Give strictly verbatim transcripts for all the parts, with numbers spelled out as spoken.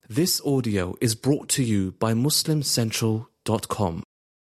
This audio is brought to you by Muslim Central dot com.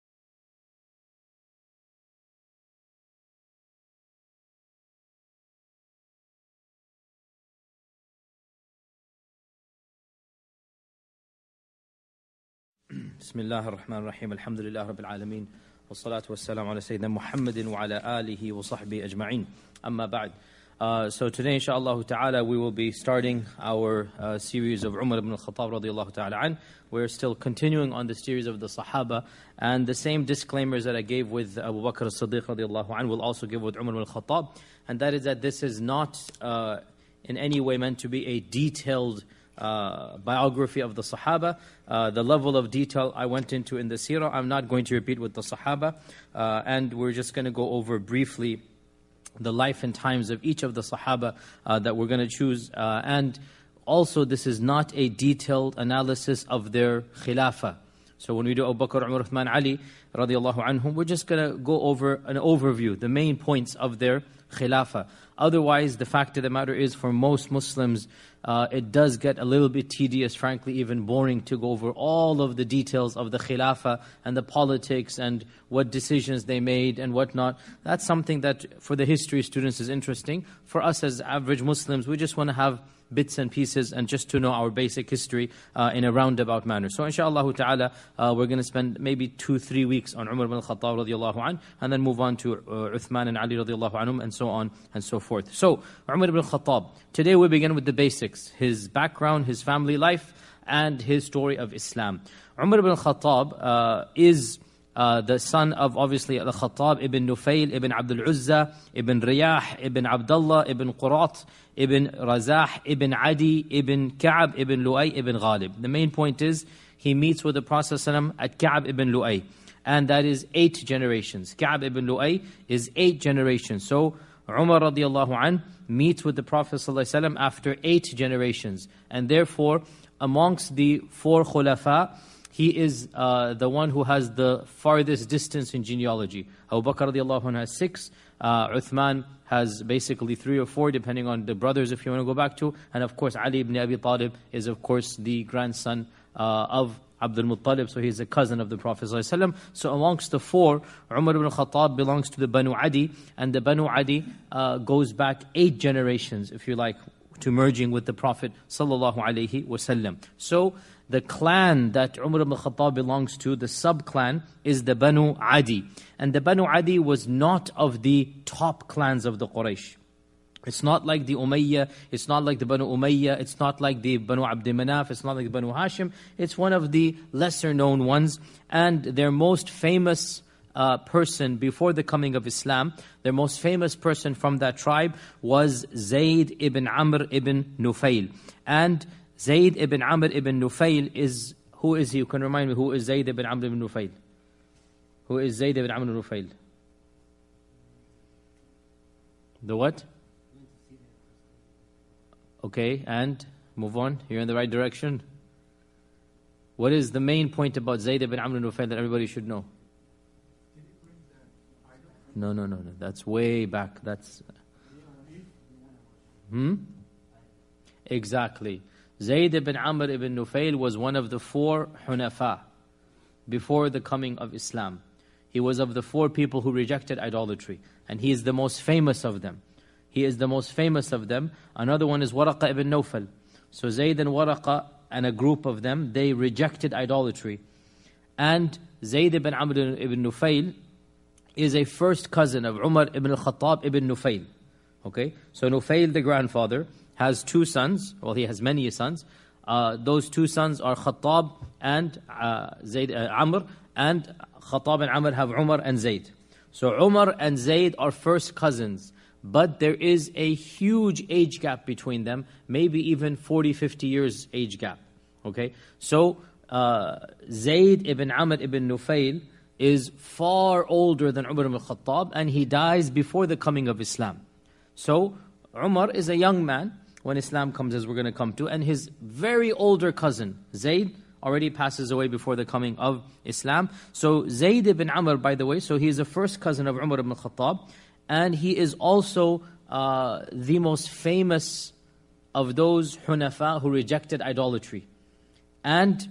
بسم الله الرحمن الرحيم الحمد لله رب العالمين والصلاة والسلام على سيدنا محمد وعلى آله وصحبه أجمعين أما بعد. Uh, so today, inshaAllah ta'ala, we will be starting our uh, series of Umar ibn al-Khattab radiallahu ta'ala an. We're still continuing on the series of the Sahaba, and the same disclaimers that I gave with Abu Bakr as-Siddiq radiallahu an will also give with Umar ibn al-Khattab, and that is that this is not uh, in any way meant to be a detailed uh, biography of the Sahaba. Uh, the level of detail I went into in the seerah, I'm not going to repeat with the Sahaba, uh, and we're just going to go over briefly the life and times of each of the Sahaba uh, that we're going to choose. Uh, and also, this is not a detailed analysis of their khilafah. So when we do Abu Bakr, Umar, Uthman, Ali, radiallahu anhum, we're just going to go over an overview, the main points of their khilafah. Otherwise, the fact of the matter is, for most Muslims, uh, it does get a little bit tedious, frankly, even boring to go over all of the details of the khilafah and the politics and what decisions they made and whatnot. That's something that for the history students is interesting. For us as average Muslims, we just want to have bits and pieces and just to know our basic history uh, in a roundabout manner. So inshaAllah ta'ala, uh, we're going to spend maybe two, three weeks on Umar ibn al-Khattab radiallahu anh, and then move on to uh, Uthman and Ali radiallahu anhum, and so on and so forth. So, Umar ibn al-Khattab. Today we begin with the basics, his background, his family life, and his story of Islam. Umar ibn al-Khattab uh, is Uh, the son of, obviously, Al-Khattab ibn Nufayl, ibn Abdul Uzza, ibn Riyah, ibn Abdullah, ibn Qurat, ibn Razah, ibn Adi, ibn Ka'ab, ibn Lu'ay, ibn Ghalib. The main point is, he meets with the Prophet ﷺ at Ka'ab ibn Lu'ay. And that is eight generations. Ka'ab ibn Lu'ay is eight generations. So, Umar radiallahu anh meets with the Prophet ﷺ after eight generations. And therefore, amongst the four khulafa, he is uh, the one who has the farthest distance in genealogy. Abu Bakr radiallahu anhu has six. Uh, Uthman has basically three or four, depending on the brothers, if you want to go back to. And of course, Ali ibn Abi Talib is, of course, the grandson uh, of Abdul Muttalib. So he's a cousin of the Prophet ﷺ. So amongst the four, Umar ibn al-Khattab belongs to the Banu Adi. And the Banu Adi uh, goes back eight generations, if you like, to merging with the Prophet sallallahu alaihi wasallam. So the clan that Umar ibn al-Khattab belongs to, the sub-clan, is the Banu Adi. And the Banu Adi was not of the top clans of the Quraysh. It's not like the Umayyah, it's not like the Banu Umayyah, it's not like the Banu Abd Manaf, it's not like the Banu Hashim. It's one of the lesser known ones. And their most famous uh, person before the coming of Islam, their most famous person from that tribe was Zayd ibn Amr ibn Nufayl. And Zayd ibn Amr ibn Nufayl is, who is he? You can remind me, who is Zayd ibn Amr ibn Nufayl? Who is Zayd ibn Amr ibn Nufayl? The what? Okay, and move on. You're in the right direction. What is the main point about Zayd ibn Amr ibn Nufayl that everybody should know? No, no, no, no. That's way back. That's... Hmm? Exactly. Zayd ibn Amr ibn Nufayl was one of the four Hunafa before the coming of Islam. He was of the four people who rejected idolatry. And he is the most famous of them. He is the most famous of them. Another one is Waraqa ibn Nawfal. So Zayd and Waraqa and a group of them, they rejected idolatry. And Zayd ibn Amr ibn Nufayl is a first cousin of Umar ibn al-Khattab ibn Nufayl. Okay? So Nufayl, the grandfather, has two sons. Well, he has many sons. Uh, those two sons are Khattab and uh, Zayd, uh, Amr. And Khattab and Amr have Umar and Zayd. So Umar and Zayd are first cousins. But there is a huge age gap between them. Maybe even forty, fifty years age gap. Okay? So uh, Zayd ibn Amr ibn Nufayl is far older than Umar ibn al-Khattab, and he dies before the coming of Islam. So Umar is a young man when Islam comes, as we're going to come to, and his very older cousin, Zayd, already passes away before the coming of Islam. So Zayd ibn Amr, by the way, so he is the first cousin of Umar ibn al-Khattab, and he is also uh, the most famous of those Hunafa who rejected idolatry. and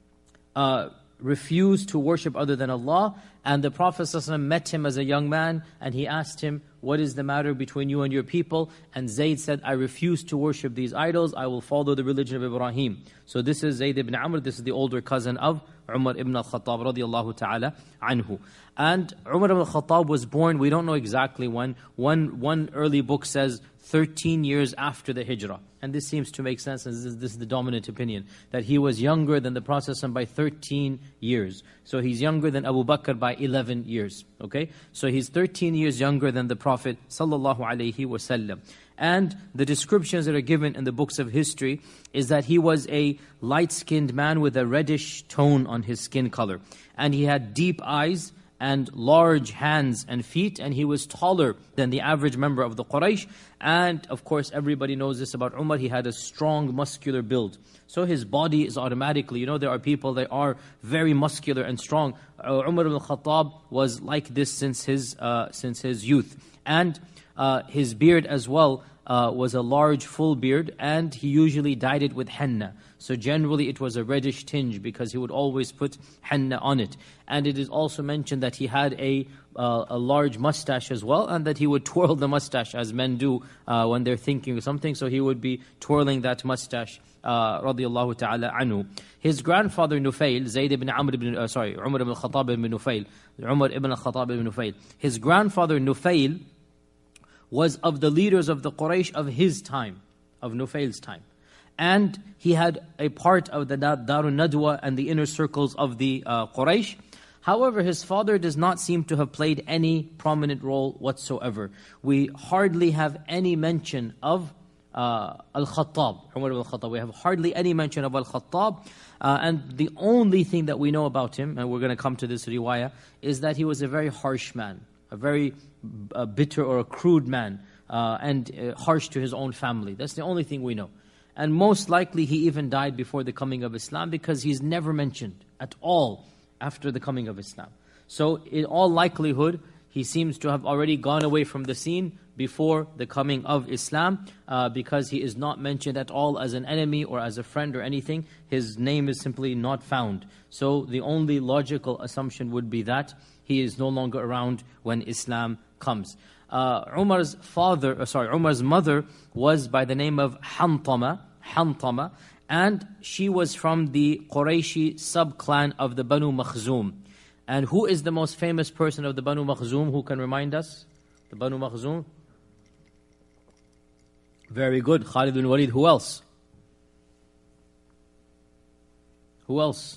uh, refused to worship other than Allah. And the Prophet ﷺ met him as a young man, and he asked him, what is the matter between you and your people? And Zayd said, I refuse to worship these idols, I will follow the religion of Ibrahim. So this is Zayd ibn Amr, this is the older cousin of Umar ibn al-Khattab radiallahu ta'ala anhu. And Umar ibn al-Khattab was born, we don't know exactly when, one, one early book says thirteen years after the Hijrah. And this seems to make sense, and this is, this is the dominant opinion, that he was younger than the Prophet by thirteen years. So he's younger than Abu Bakr by eleven years. Okay? So he's thirteen years younger than the Prophet sallallahu alaihi wasallam. And the descriptions that are given in the books of history is that he was a light-skinned man with a reddish tone on his skin color. And he had deep eyes and large hands and feet, and he was taller than the average member of the Quraysh. And of course, everybody knows this about Umar, he had a strong muscular build. So his body is automatically, you know, there are people that are very muscular and strong. Uh, Umar ibn al-Khattab was like this since his, uh, since his youth. And uh, his beard as well uh, was a large full beard, and he usually dyed it with henna. So generally it was a reddish tinge because he would always put henna on it. And it is also mentioned that he had a uh, a large mustache as well, and that he would twirl the mustache as men do uh, when they're thinking of something. So he would be twirling that mustache, uh, radiyallahu ta'ala anhu. His grandfather Nufail, Zayd ibn Amr ibn, uh, sorry, Umar ibn al-Khattab ibn Nufail, Umar ibn al-Khattab ibn Nufail. His grandfather Nufail was of the leaders of the Quraysh of his time, of Nufail's time. And he had a part of the Darun Nadwa and the inner circles of the uh, Quraysh. However, his father does not seem to have played any prominent role whatsoever. We hardly have any mention of uh, Al-Khattab, Umar ibn al-Khattab. We have hardly any mention of Al-Khattab. Uh, and the only thing that we know about him, and we're going to come to this riwayah, is that he was a very harsh man, a very uh, bitter or a crude man, uh, and uh, harsh to his own family. That's the only thing we know. And most likely he even died before the coming of Islam, because he's never mentioned at all after the coming of Islam. So in all likelihood, he seems to have already gone away from the scene before the coming of Islam, uh, because he is not mentioned at all as an enemy or as a friend or anything. His name is simply not found. So the only logical assumption would be that he is no longer around when Islam comes. Uh, Umar's father, uh, sorry, Umar's mother was by the name of Hantama, Hantama, and she was from the Qurayshi sub-clan of the Banu Makhzum. And who is the most famous person of the Banu Makhzum? Who can remind us? The Banu Makhzum? Very good, Khalid bin Walid. Who else? Who else?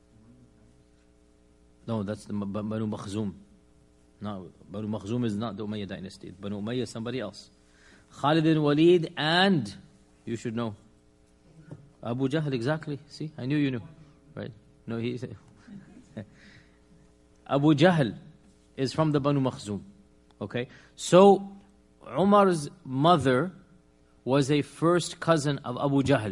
No, that's the Banu Makhzum. No, Banu Makhzum is not the Umayyad dynasty. Banu Umayyah is somebody else. Khalid bin Walid and, you should know, Abu Jahl, exactly. See, I knew you knew. Right? No, he Abu Jahl is from the Banu Makhzum. Okay? So, Umar's mother was a first cousin of Abu Jahl.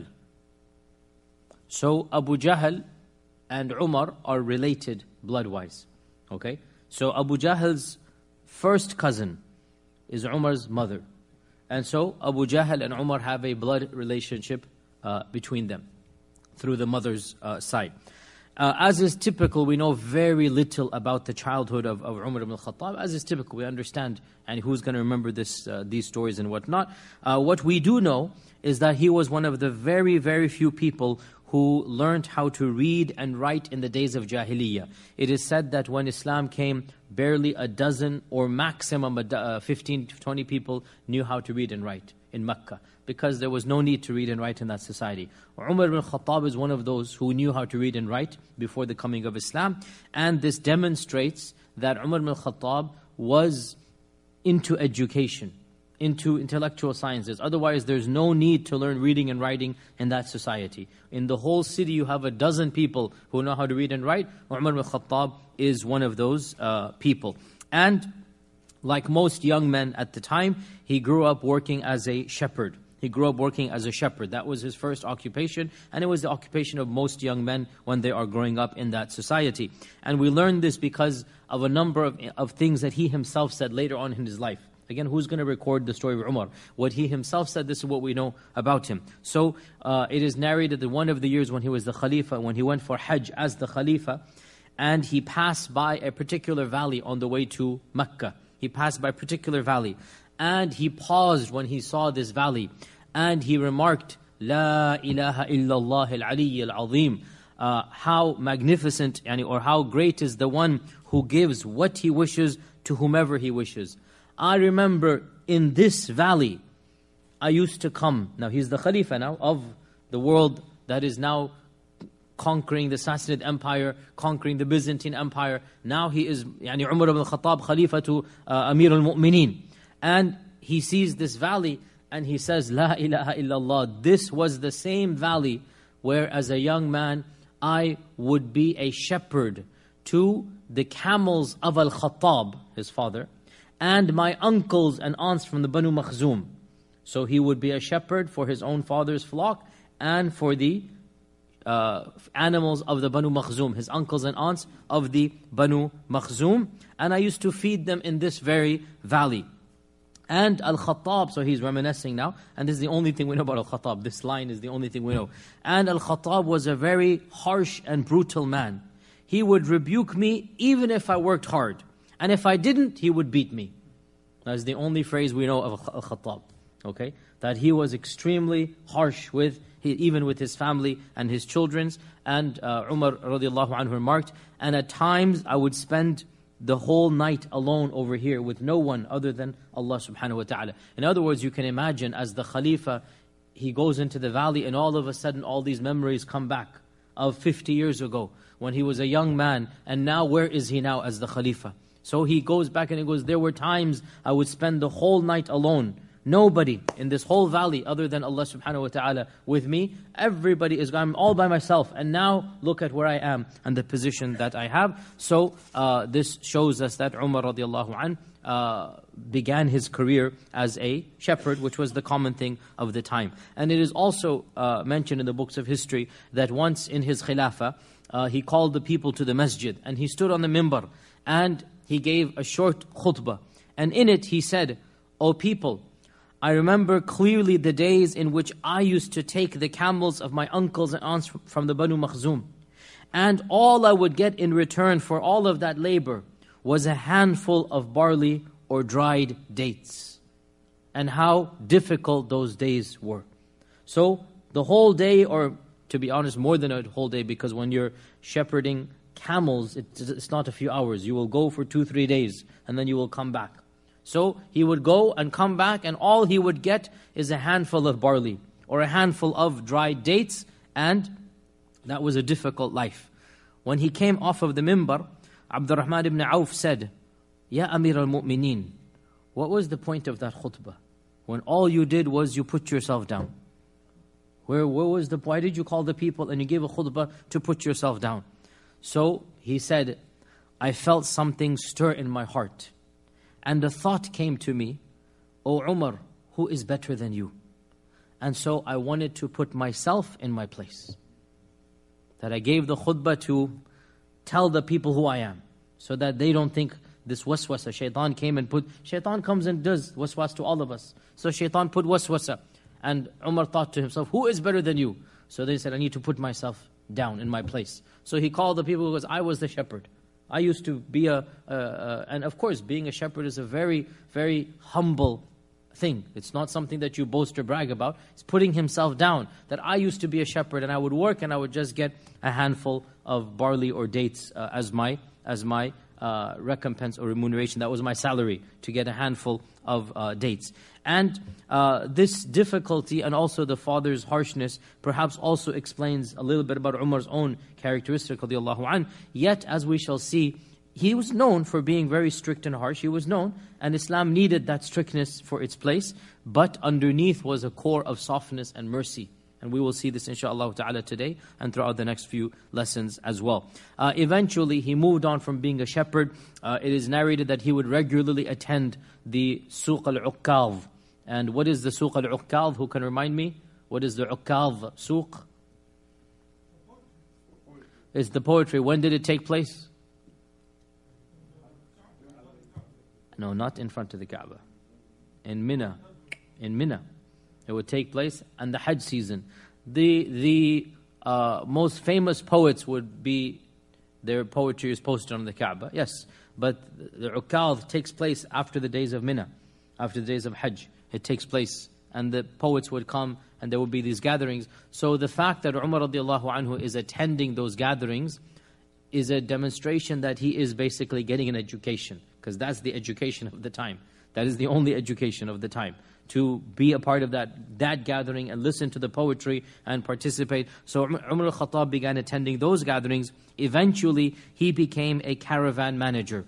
So, Abu Jahl and Umar are related blood-wise. Okay? So, Abu Jahl's first cousin is Umar's mother. And so, Abu Jahl and Umar have a blood relationship uh, between them through the mother's uh, side. Uh, as is typical, we know very little about the childhood of, of Umar ibn al-Khattab. As is typical, we understand, and who's going to remember this, uh, these stories and whatnot. Uh, what we do know is that he was one of the very, very few people who learned how to read and write in the days of Jahiliyyah. It is said that when Islam came, barely a dozen or maximum uh, fifteen to twenty people knew how to read and write in Mecca, because there was no need to read and write in that society. Umar ibn Khattab is one of those who knew how to read and write before the coming of Islam, and this demonstrates that Umar ibn Khattab was into education, into intellectual sciences. Otherwise, there's no need to learn reading and writing in that society. In the whole city, you have a dozen people who know how to read and write. Umar ibn Khattab is one of those uh, people. And like most young men at the time, he grew up working as a shepherd. He grew up working as a shepherd. That was his first occupation, and it was the occupation of most young men when they are growing up in that society. And we learn this because of a number of, of things that he himself said later on in his life. Again, who's going to record the story of Umar? What he himself said, this is what we know about him. So uh, it is narrated that one of the years when he was the Khalifa, when he went for Hajj as the Khalifa, and he passed by a particular valley on the way to Mecca. He passed by a particular valley. And he paused when he saw this valley. And he remarked, La ilaha illallah al-aliy al-azim. Uh, how magnificent, yani, or how great is the one who gives what he wishes to whomever he wishes. I remember in this valley, I used to come. Now he's the Khalifa now of the world that is now conquering the Sassanid Empire, conquering the Byzantine Empire. Now he is, yani Umar ibn al-Khattab, Khalifa to uh, Amir al-Mu'mineen. And he sees this valley and he says, La ilaha illallah. This was the same valley where as a young man, I would be a shepherd to the camels of al-Khattab, his father, and my uncles and aunts from the Banu Makhzum. So he would be a shepherd for his own father's flock and for the uh, animals of the Banu Makhzum, his uncles and aunts of the Banu Makhzum. And I used to feed them in this very valley. And Al-Khattab, so he's reminiscing now, and this is the only thing we know about Al-Khattab. This line is the only thing we know. And Al-Khattab was a very harsh and brutal man. He would rebuke me even if I worked hard. And if I didn't, he would beat me. That's the only phrase we know of Al-Khattab. Okay? That he was extremely harsh with, even with his family and his children's. And uh, Umar radiallahu anhu remarked, and at times I would spend the whole night alone over here with no one other than Allah subhanahu wa ta'ala. In other words, you can imagine as the Khalifa, he goes into the valley and all of a sudden all these memories come back of fifty years ago when he was a young man, and now where is he now as the Khalifa? So he goes back and he goes, there were times I would spend the whole night alone. Nobody in this whole valley other than Allah subhanahu wa ta'ala with me. Everybody is gone. I'm all by myself. And now look at where I am and the position that I have. So uh, this shows us that Umar radiallahu anh uh, began his career as a shepherd, which was the common thing of the time. And it is also uh, mentioned in the books of history that once in his khilafah, uh, he called the people to the masjid. And he stood on the mimbar and he gave a short khutbah. And in it he said, O people, I remember clearly the days in which I used to take the camels of my uncles and aunts from the Banu Makhzum. And all I would get in return for all of that labor was a handful of barley or dried dates. And how difficult those days were. So the whole day, or to be honest, more than a whole day, because when you're shepherding camels, it's not a few hours. You will go for two, three days, and then you will come back. So he would go and come back, and all he would get is a handful of barley or a handful of dried dates, and that was a difficult life. When he came off of the mimbar, Abdurrahman ibn Auf said, Ya Amir al-Mu'mineen, what was the point of that khutbah? When all you did was you put yourself down. Where, where was the, why did you call the people and you gave a khutbah to put yourself down? So he said, I felt something stir in my heart. And the thought came to me, O Umar, who is better than you? And so I wanted to put myself in my place. That I gave the khutbah to tell the people who I am. So that they don't think this waswasa. Shaitan came and put, shaitan comes and does waswas to all of us. So shaitan put waswasa. And Umar thought to himself, who is better than you? So they said, I need to put myself down in my place. So he called the people because I was the shepherd. I used to be a, uh, uh, and of course being a shepherd is a very, very humble thing. It's not something that you boast or brag about. It's putting himself down. That I used to be a shepherd and I would work and I would just get a handful of barley or dates uh, as my, as my uh, recompense or remuneration. That was my salary, to get a handful of uh, dates. And uh, this difficulty and also the father's harshness perhaps also explains a little bit about Umar's own characteristic, radiallahu anh. Yet, as we shall see, he was known for being very strict and harsh. He was known, and Islam needed that strictness for its place. But underneath was a core of softness and mercy. And we will see this inshaAllah ta'ala today and throughout the next few lessons as well. Uh, eventually, he moved on from being a shepherd. Uh, it is narrated that he would regularly attend the Suq al-Uqqadh. And what is the Suq al-Uqqadh? Who can remind me? What is the Uqqadh Suq? It's the poetry. When did it take place? No, not in front of the Kaaba. in Mina. In Mina. It would take place in the Hajj season. The, the uh, most famous poets would be, their poetry is posted on the Kaaba, yes. But the Ukadh takes place after the days of Mina, after the days of Hajj. It takes place, and the poets would come, and there would be these gatherings. So the fact that Umar radiallahu anhu is attending those gatherings is a demonstration that he is basically getting an education, because that's the education of the time. That is the only education of the time, to be a part of that, that gathering and listen to the poetry and participate. So Umar al-Khattab began attending those gatherings. Eventually, he became a caravan manager.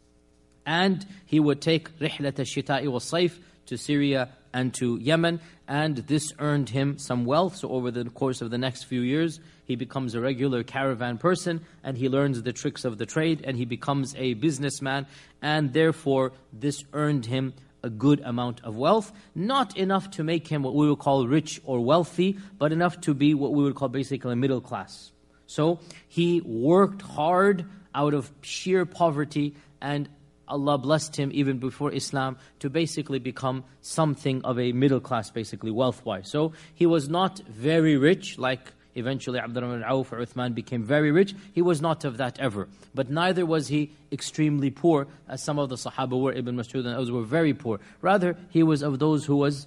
And he would take Rihlat al-Shita'i wal-Sayf to Syria and to Yemen, and this earned him some wealth. So over the course of the next few years, he becomes a regular caravan person, and he learns the tricks of the trade, and he becomes a businessman, and therefore this earned him a good amount of wealth. Not enough to make him what we would call rich or wealthy, but enough to be what we would call basically middle class. So he worked hard out of sheer poverty, and Allah blessed him even before Islam to basically become something of a middle class, basically wealth-wise. So he was not very rich, like eventually Abdurrahman ibn Auf or Uthman became very rich. He was not of that ever. But neither was he extremely poor, as some of the Sahaba were. Ibn Mas'ud and others were very poor. Rather, he was of those who was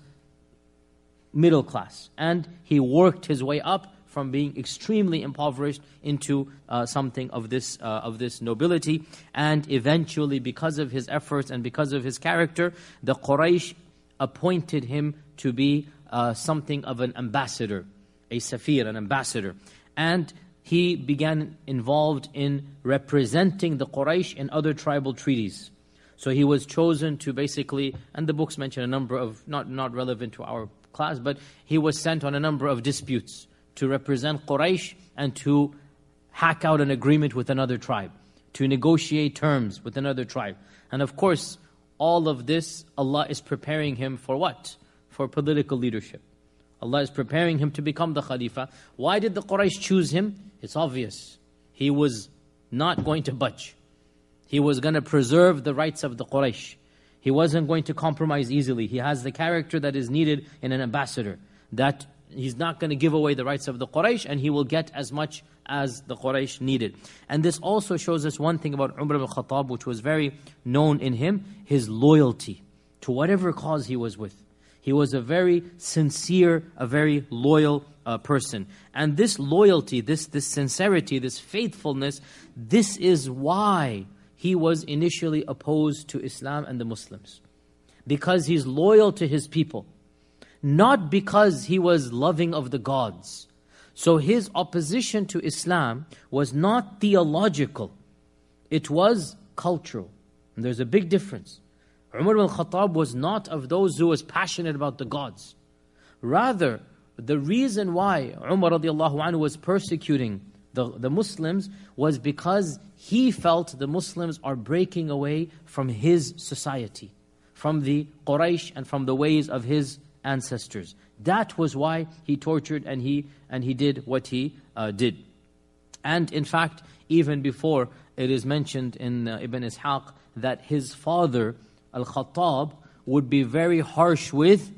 middle class. And he worked his way up from being extremely impoverished into uh, something of this uh, of this nobility. And eventually, because of his efforts and because of his character, the Quraysh appointed him to be uh, something of an ambassador, a safir, an ambassador. And he began involved in representing the Quraysh in other tribal treaties. So he was chosen to basically, and the books mention a number of, not, not relevant to our class, but he was sent on a number of disputes to represent Quraysh and to hack out an agreement with another tribe, to negotiate terms with another tribe. And of course, all of this, Allah is preparing him for what? For political leadership. Allah is preparing him to become the Khalifa. Why did the Quraysh choose him? It's obvious. He was not going to budge. He was going to preserve the rights of the Quraysh. He wasn't going to compromise easily. He has the character that is needed in an ambassador, that he's not going to give away the rights of the Quraysh, and he will get as much as the Quraysh needed. And this also shows us one thing about Umar ibn Khattab, which was very known in him, his loyalty to whatever cause he was with. He was a very sincere, a very loyal uh, person. And this loyalty, this, this sincerity, this faithfulness, this is why he was initially opposed to Islam and the Muslims. Because he's loyal to his people. Not because he was loving of the gods. So his opposition to Islam was not theological. It was cultural. And there's a big difference. Umar ibn Khattab was not of those who was passionate about the gods. Rather, the reason why Umar radiallahu anhu was persecuting the, the Muslims was because he felt the Muslims are breaking away from his society, from the Quraysh and from the ways of his ancestors. That was why he tortured and he and he did what he uh, did. And in fact, even before, it is mentioned in uh, Ibn Ishaq that his father, Al-Khattab, would be very harsh with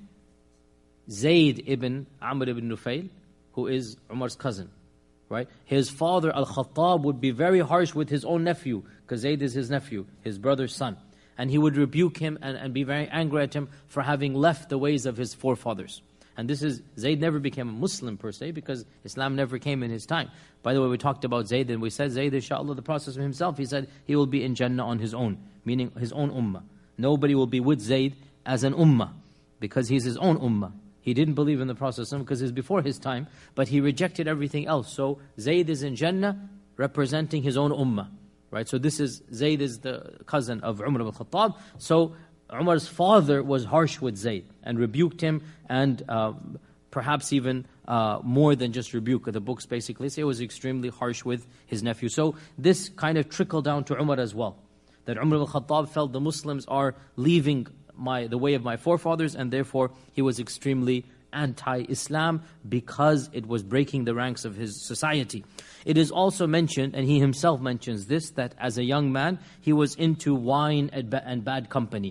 Zayd ibn Amr ibn Nufayl, who is Umar's cousin. Right? His father, Al-Khattab, would be very harsh with his own nephew, because Zayd is his nephew, his brother's son. And he would rebuke him and, and be very angry at him for having left the ways of his forefathers. And this is, Zayd never became a Muslim per se, because Islam never came in his time. By the way, we talked about Zayd, and we said Zayd, inshaAllah, the process of himself, he said he will be in Jannah on his own, meaning his own ummah. Nobody will be with Zayd as an ummah, because he's his own ummah. He didn't believe in the Prophet because it's before his time, but he rejected everything else. So Zayd is in Jannah representing his own ummah. Right, so this is, Zayd is the cousin of Umar ibn Khattab. So Umar's father was harsh with Zayd and rebuked him, and uh, perhaps even uh, more than just rebuke. The books basically say he was extremely harsh with his nephew. So this kind of trickled down to Umar as well. That Umar ibn Khattab felt the Muslims are leaving my the way of my forefathers, and therefore he was extremely anti-Islam because it was breaking the ranks of his society. It is also mentioned, and he himself mentions this, that as a young man, he was into wine and, ba and bad company.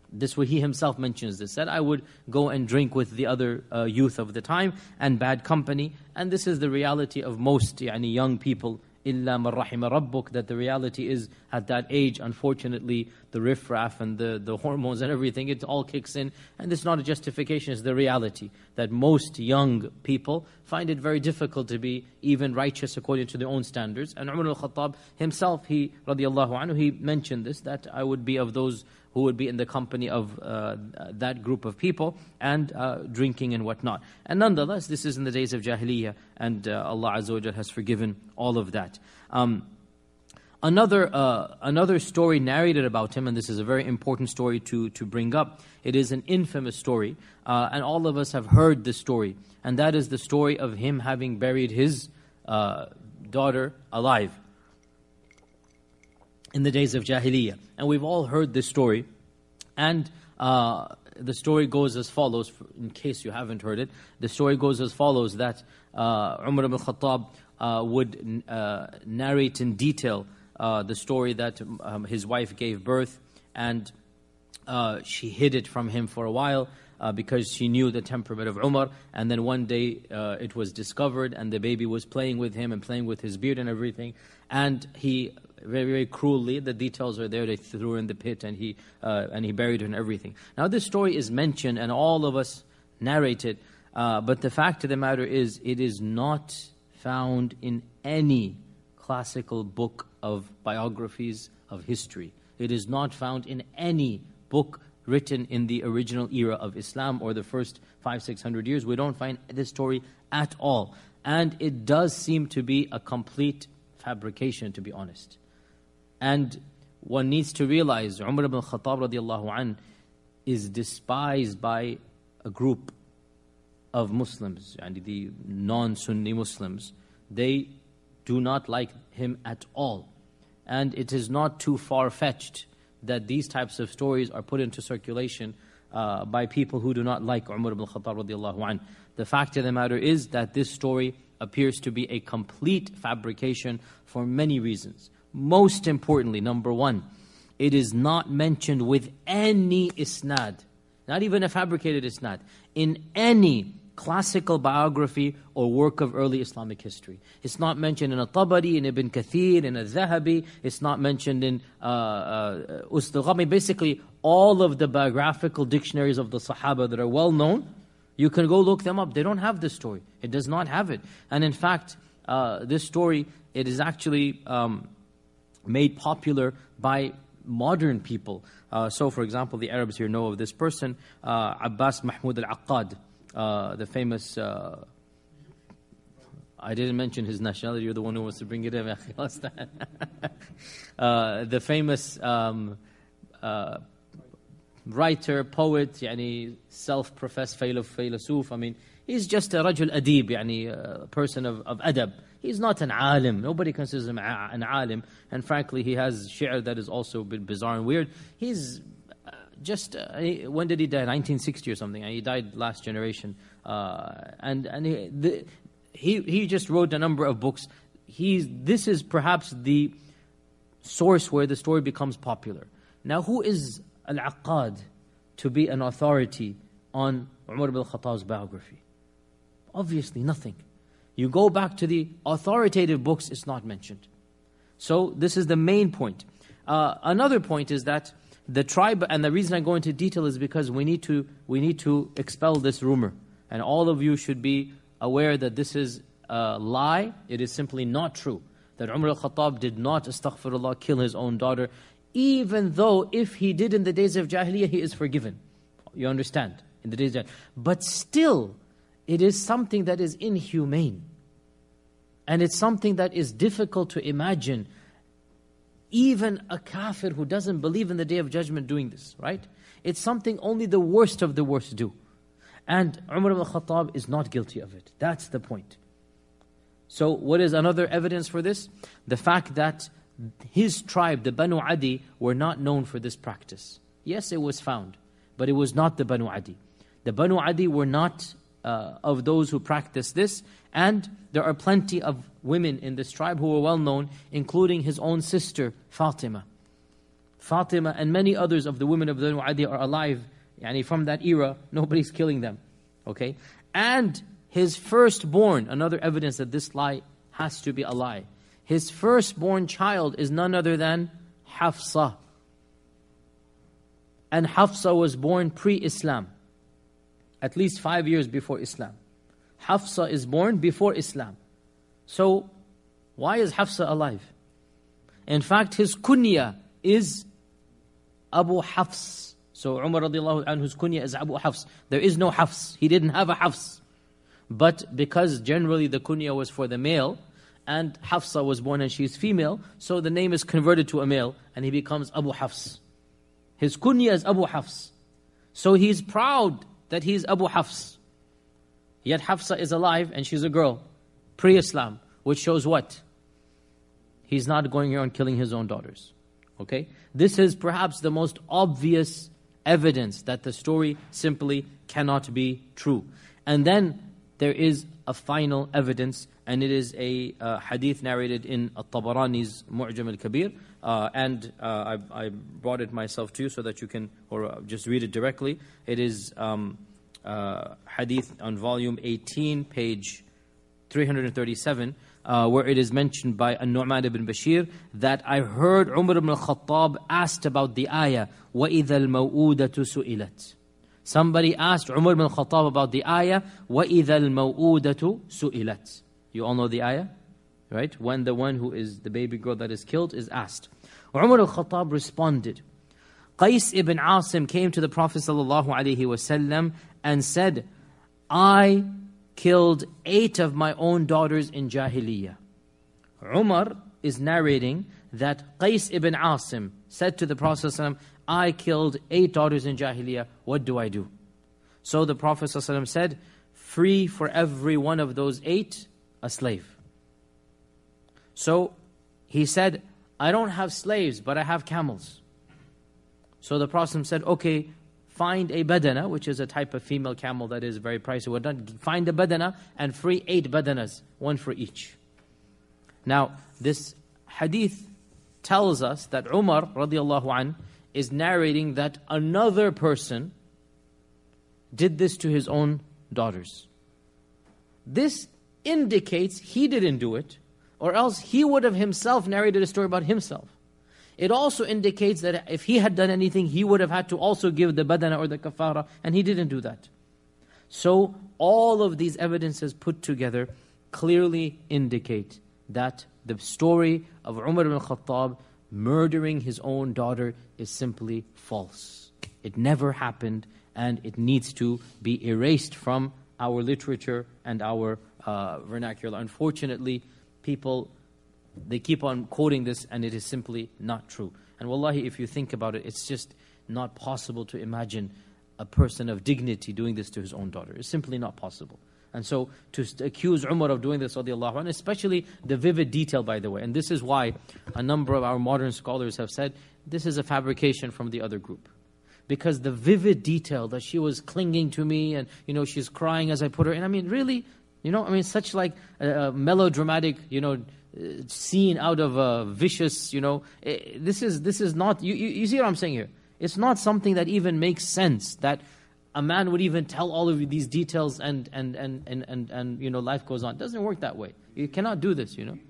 this way he himself mentions this, that I would go and drink with the other uh, youth of the time and bad company. And this is the reality of most yani, young people, illa man rahima rabbuk, that the reality is at that age, unfortunately, the riffraff and the, the hormones and everything, it all kicks in. And it's not a justification, it's the reality that most young people find it very difficult to be even righteous according to their own standards. And Umar al-Khattab himself, he, radiallahu anhu, he mentioned this, that I would be of those who would be in the company of uh, that group of people and uh, drinking and whatnot. And nonetheless, this is in the days of Jahiliyyah, and uh, Allah Azza wa Jal has forgiven all of that. Um, another uh, another story narrated about him, and this is a very important story to, to bring up. It is an infamous story, uh, and all of us have heard this story, and that is the story of him having buried his uh, daughter alive in the days of Jahiliyyah. And we've all heard this story. And uh, the story goes as follows, in case you haven't heard it. The story goes as follows, that uh, Umar ibn Khattab uh, would uh, narrate in detail uh, the story that um, his wife gave birth, and uh, she hid it from him for a while uh, because she knew the temperament of Umar. And then one day uh, it was discovered, and the baby was playing with him and playing with his beard and everything. And he... very, very cruelly, the details are there, they threw her in the pit and he uh, and he buried her and everything. Now this story is mentioned and all of us narrate it, uh, but the fact of the matter is, it is not found in any classical book of biographies of history. It is not found in any book written in the original era of Islam or the first five, six hundred years. We don't find this story at all. And it does seem to be a complete fabrication, to be honest. And one needs to realize Umar ibn Khattab radiallahu anh is despised by a group of Muslims, and the non-Sunni Muslims. They do not like him at all. And it is not too far-fetched that these types of stories are put into circulation uh, by people who do not like Umar ibn Khattab radiallahu anh. The fact of the matter is that this story appears to be a complete fabrication for many reasons. Most importantly, number one, it is not mentioned with any isnad, not even a fabricated isnad, in any classical biography or work of early Islamic history. It's not mentioned in a Tabari, in Ibn Kathir, in a Zahabi. It's not mentioned in uh, uh, Usd al-Ghami. Basically, all of the biographical dictionaries of the Sahaba that are well known, you can go look them up. They don't have this story. It does not have it. And in fact, uh, this story, it is actually um, made popular by modern people. Uh, so, for example, the Arabs here know of this person, uh, Abbas Mahmud al-Aqad, uh, the famous... Uh, I didn't mention his nationality. You're the one who wants to bring it in. uh, the famous um, uh, writer, poet, yani self-professed philosopher. I mean, he's just a rajul adib, yani a person of, of adab. He's not an alim. Nobody considers him an alim. And frankly, he has shi'r that is also a bit bizarre and weird. He's uh, just, uh, he, when did he die? nineteen sixty or something. He died last generation. Uh, and and he, the, he he just wrote a number of books. He's, this is perhaps the source where the story becomes popular. Now, who is Al-Aqad to be an authority on Umar ibn Khattab's biography? Obviously nothing. You go back to the authoritative books, it's not mentioned. So this is the main point. Uh, another point is that the tribe, and the reason I go into detail is because we need to we need to expel this rumor. And all of you should be aware that this is a lie. It is simply not true. That Umar al-Khattab did not, astaghfirullah, kill his own daughter, even though if he did in the days of Jahiliyyah, he is forgiven. You understand? In the days of Jahiliyyah. But still, it is something that is inhumane. And it's something that is difficult to imagine. Even a kafir who doesn't believe in the Day of Judgment doing this, right? It's something only the worst of the worst do. And Umar ibn Khattab is not guilty of it. That's the point. So what is another evidence for this? The fact that his tribe, the Banu Adi, were not known for this practice. Yes, it was found, but it was not the Banu Adi. The Banu Adi were not uh, of those who practiced this, and there are plenty of women in this tribe who were well known, including his own sister, Fatima. Fatima and many others of the women of Banu Adi are alive. Yani from that era, nobody's killing them. Okay? And his firstborn, another evidence that this lie has to be a lie. His firstborn child is none other than Hafsa. And Hafsa was born pre-Islam. At least five years before Islam. Hafsa is born before Islam. So, why is Hafsa alive? In fact, his kunya is Abu Hafs. So Umar radiallahu anhu's kunya is Abu Hafs. There is no Hafs. He didn't have a Hafs. But because generally the kunya was for the male, and Hafsa was born and she's female, so the name is converted to a male, and he becomes Abu Hafs. His kunya is Abu Hafs. So he's proud that he's Abu Hafs. Yet Hafsa is alive and she's a girl, pre-Islam, which shows what? He's not going around killing his own daughters. Okay? This is perhaps the most obvious evidence that the story simply cannot be true. And then there is a final evidence, and it is a uh, hadith narrated in At-Tabarani's Mu'jam al-Kabir. Uh, and uh, I, I brought it myself to you so that you can, or uh, just read it directly. It is um, uh, hadith on volume eighteen, page three hundred thirty-seven, uh, where it is mentioned by An-Nu'man ibn Bashir that I heard Umar ibn al-Khattab asked about the ayah, وَإِذَا الْمَوْءُودَةُ سُئِلَتْ. Somebody asked Umar ibn al-Khattab about the ayah, وَإِذَا الْمَوْءُودَةُ سُئِلَتْ. You all know the ayah? Right? When the one who is the baby girl that is killed is asked. Umar al-Khattab responded. Qais ibn Asim came to the Prophet ﷺ and said, I killed eight of my own daughters in Jahiliyyah. Umar is narrating that Qais ibn Asim said to the Prophet ﷺ, I killed eight daughters in Jahiliyyah, what do I do? So the Prophet ﷺ said, free for every one of those eight a slave. So he said, I don't have slaves, but I have camels. So the Prophet said, okay, find a badana, which is a type of female camel that is very pricey. Well done. Find a badana and free eight badanas, one for each. Now, this hadith tells us that Umar radiallahu anh is narrating that another person did this to his own daughters. This indicates he didn't do it, or else he would have himself narrated a story about himself. It also indicates that if he had done anything, he would have had to also give the badana or the kafara, and he didn't do that. So all of these evidences put together clearly indicate that the story of Umar ibn Khattab murdering his own daughter is simply false. It never happened, and it needs to be erased from our literature and our uh, vernacular. Unfortunately, people, they keep on quoting this, and it is simply not true. And wallahi, if you think about it, it's just not possible to imagine a person of dignity doing this to his own daughter. It's simply not possible. And so to accuse Umar of doing this, radiallahu anhu, especially the vivid detail, by the way, and this is why a number of our modern scholars have said, this is a fabrication from the other group. Because the vivid detail that she was clinging to me and, you know, she's crying as I put her in. I mean, really? You know, I mean, such like a, a melodramatic, you know, scene out of a vicious, you know. This is this is not, you, you, you see what I'm saying here? It's not something that even makes sense, that a man would even tell all of these details and, and, and, and, and, and you know, life goes on. It doesn't work that way. You cannot do this, you know.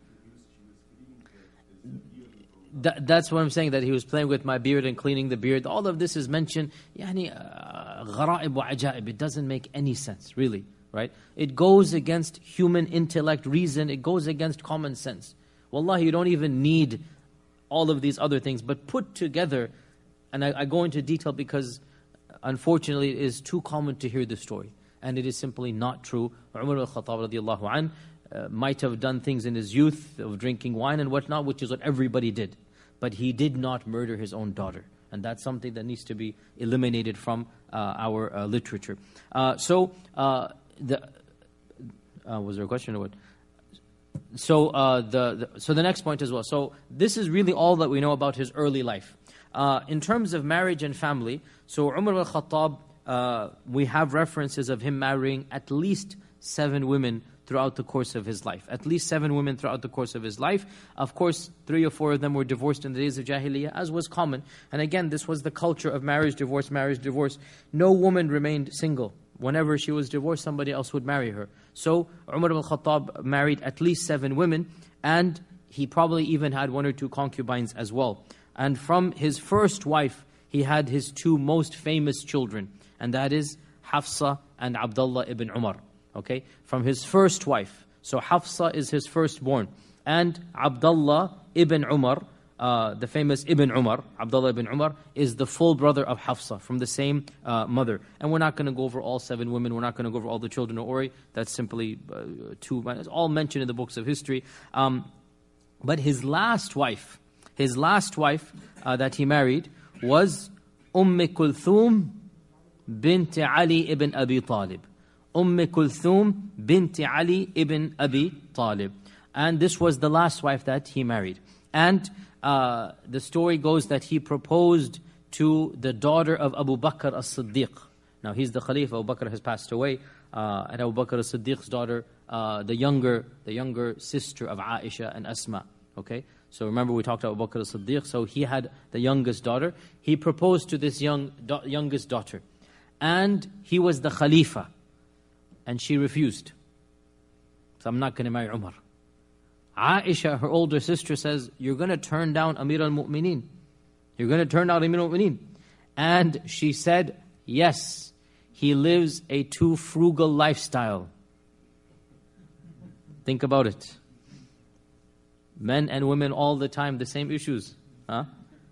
That, that's what I'm saying, that he was playing with my beard and cleaning the beard. All of this is mentioned. Yani, uh, غرائب وعجائب. It doesn't make any sense, really. Right? It goes against human intellect, reason. It goes against common sense. Wallahi, you don't even need all of these other things. But put together, and I, I go into detail because unfortunately it is too common to hear the story. And it is simply not true. Umar al-Khattab radiallahu anh uh, might have done things in his youth of drinking wine and whatnot, which is what everybody did. But he did not murder his own daughter. And that's something that needs to be eliminated from uh, our uh, literature. Uh, so, uh, the uh, was there a question or what? So, uh, the, the so the next point as well. So this is really all that we know about his early life. Uh, in terms of marriage and family, so Umar al-Khattab, uh, we have references of him marrying at least seven women throughout the course of his life. At least seven women throughout the course of his life. Of course, three or four of them were divorced in the days of Jahiliyyah, as was common. And again, this was the culture of marriage, divorce, marriage, divorce. No woman remained single. Whenever she was divorced, somebody else would marry her. So Umar ibn Khattab married at least seven women, and he probably even had one or two concubines as well. And from his first wife, he had his two most famous children, and that is Hafsa and Abdullah ibn Umar. Okay, from his first wife. So Hafsa is his firstborn, and Abdullah ibn Umar, uh, the famous Ibn Umar, Abdullah ibn Umar, is the full brother of Hafsa from the same uh, mother. And we're not going to go over all seven women. We're not going to go over all the children of Uri. That's simply uh, two. It's all mentioned in the books of history. Um, but his last wife, his last wife uh, that he married was Umm Kulthum bint Ali ibn Abi Talib. Umm Kulthum bint Ali ibn Abi Talib. And this was the last wife that he married. And uh, the story goes that he proposed to the daughter of Abu Bakr as-Siddiq. Now he's the Khalifa, Abu Bakr has passed away. Uh, and Abu Bakr as-Siddiq's daughter, uh, the younger the younger sister of Aisha and Asma. Okay? So remember we talked about Abu Bakr as-Siddiq. So he had the youngest daughter. He proposed to this young do- youngest daughter. And he was the Khalifa. And she refused. So I'm not going to marry Umar. Aisha, her older sister, says, you're going to turn down Amir al-Mu'mineen. You're going to turn down Amir al-Mu'mineen. And she said, yes, he lives a too frugal lifestyle. Think about it. Men and women all the time, the same issues. Huh?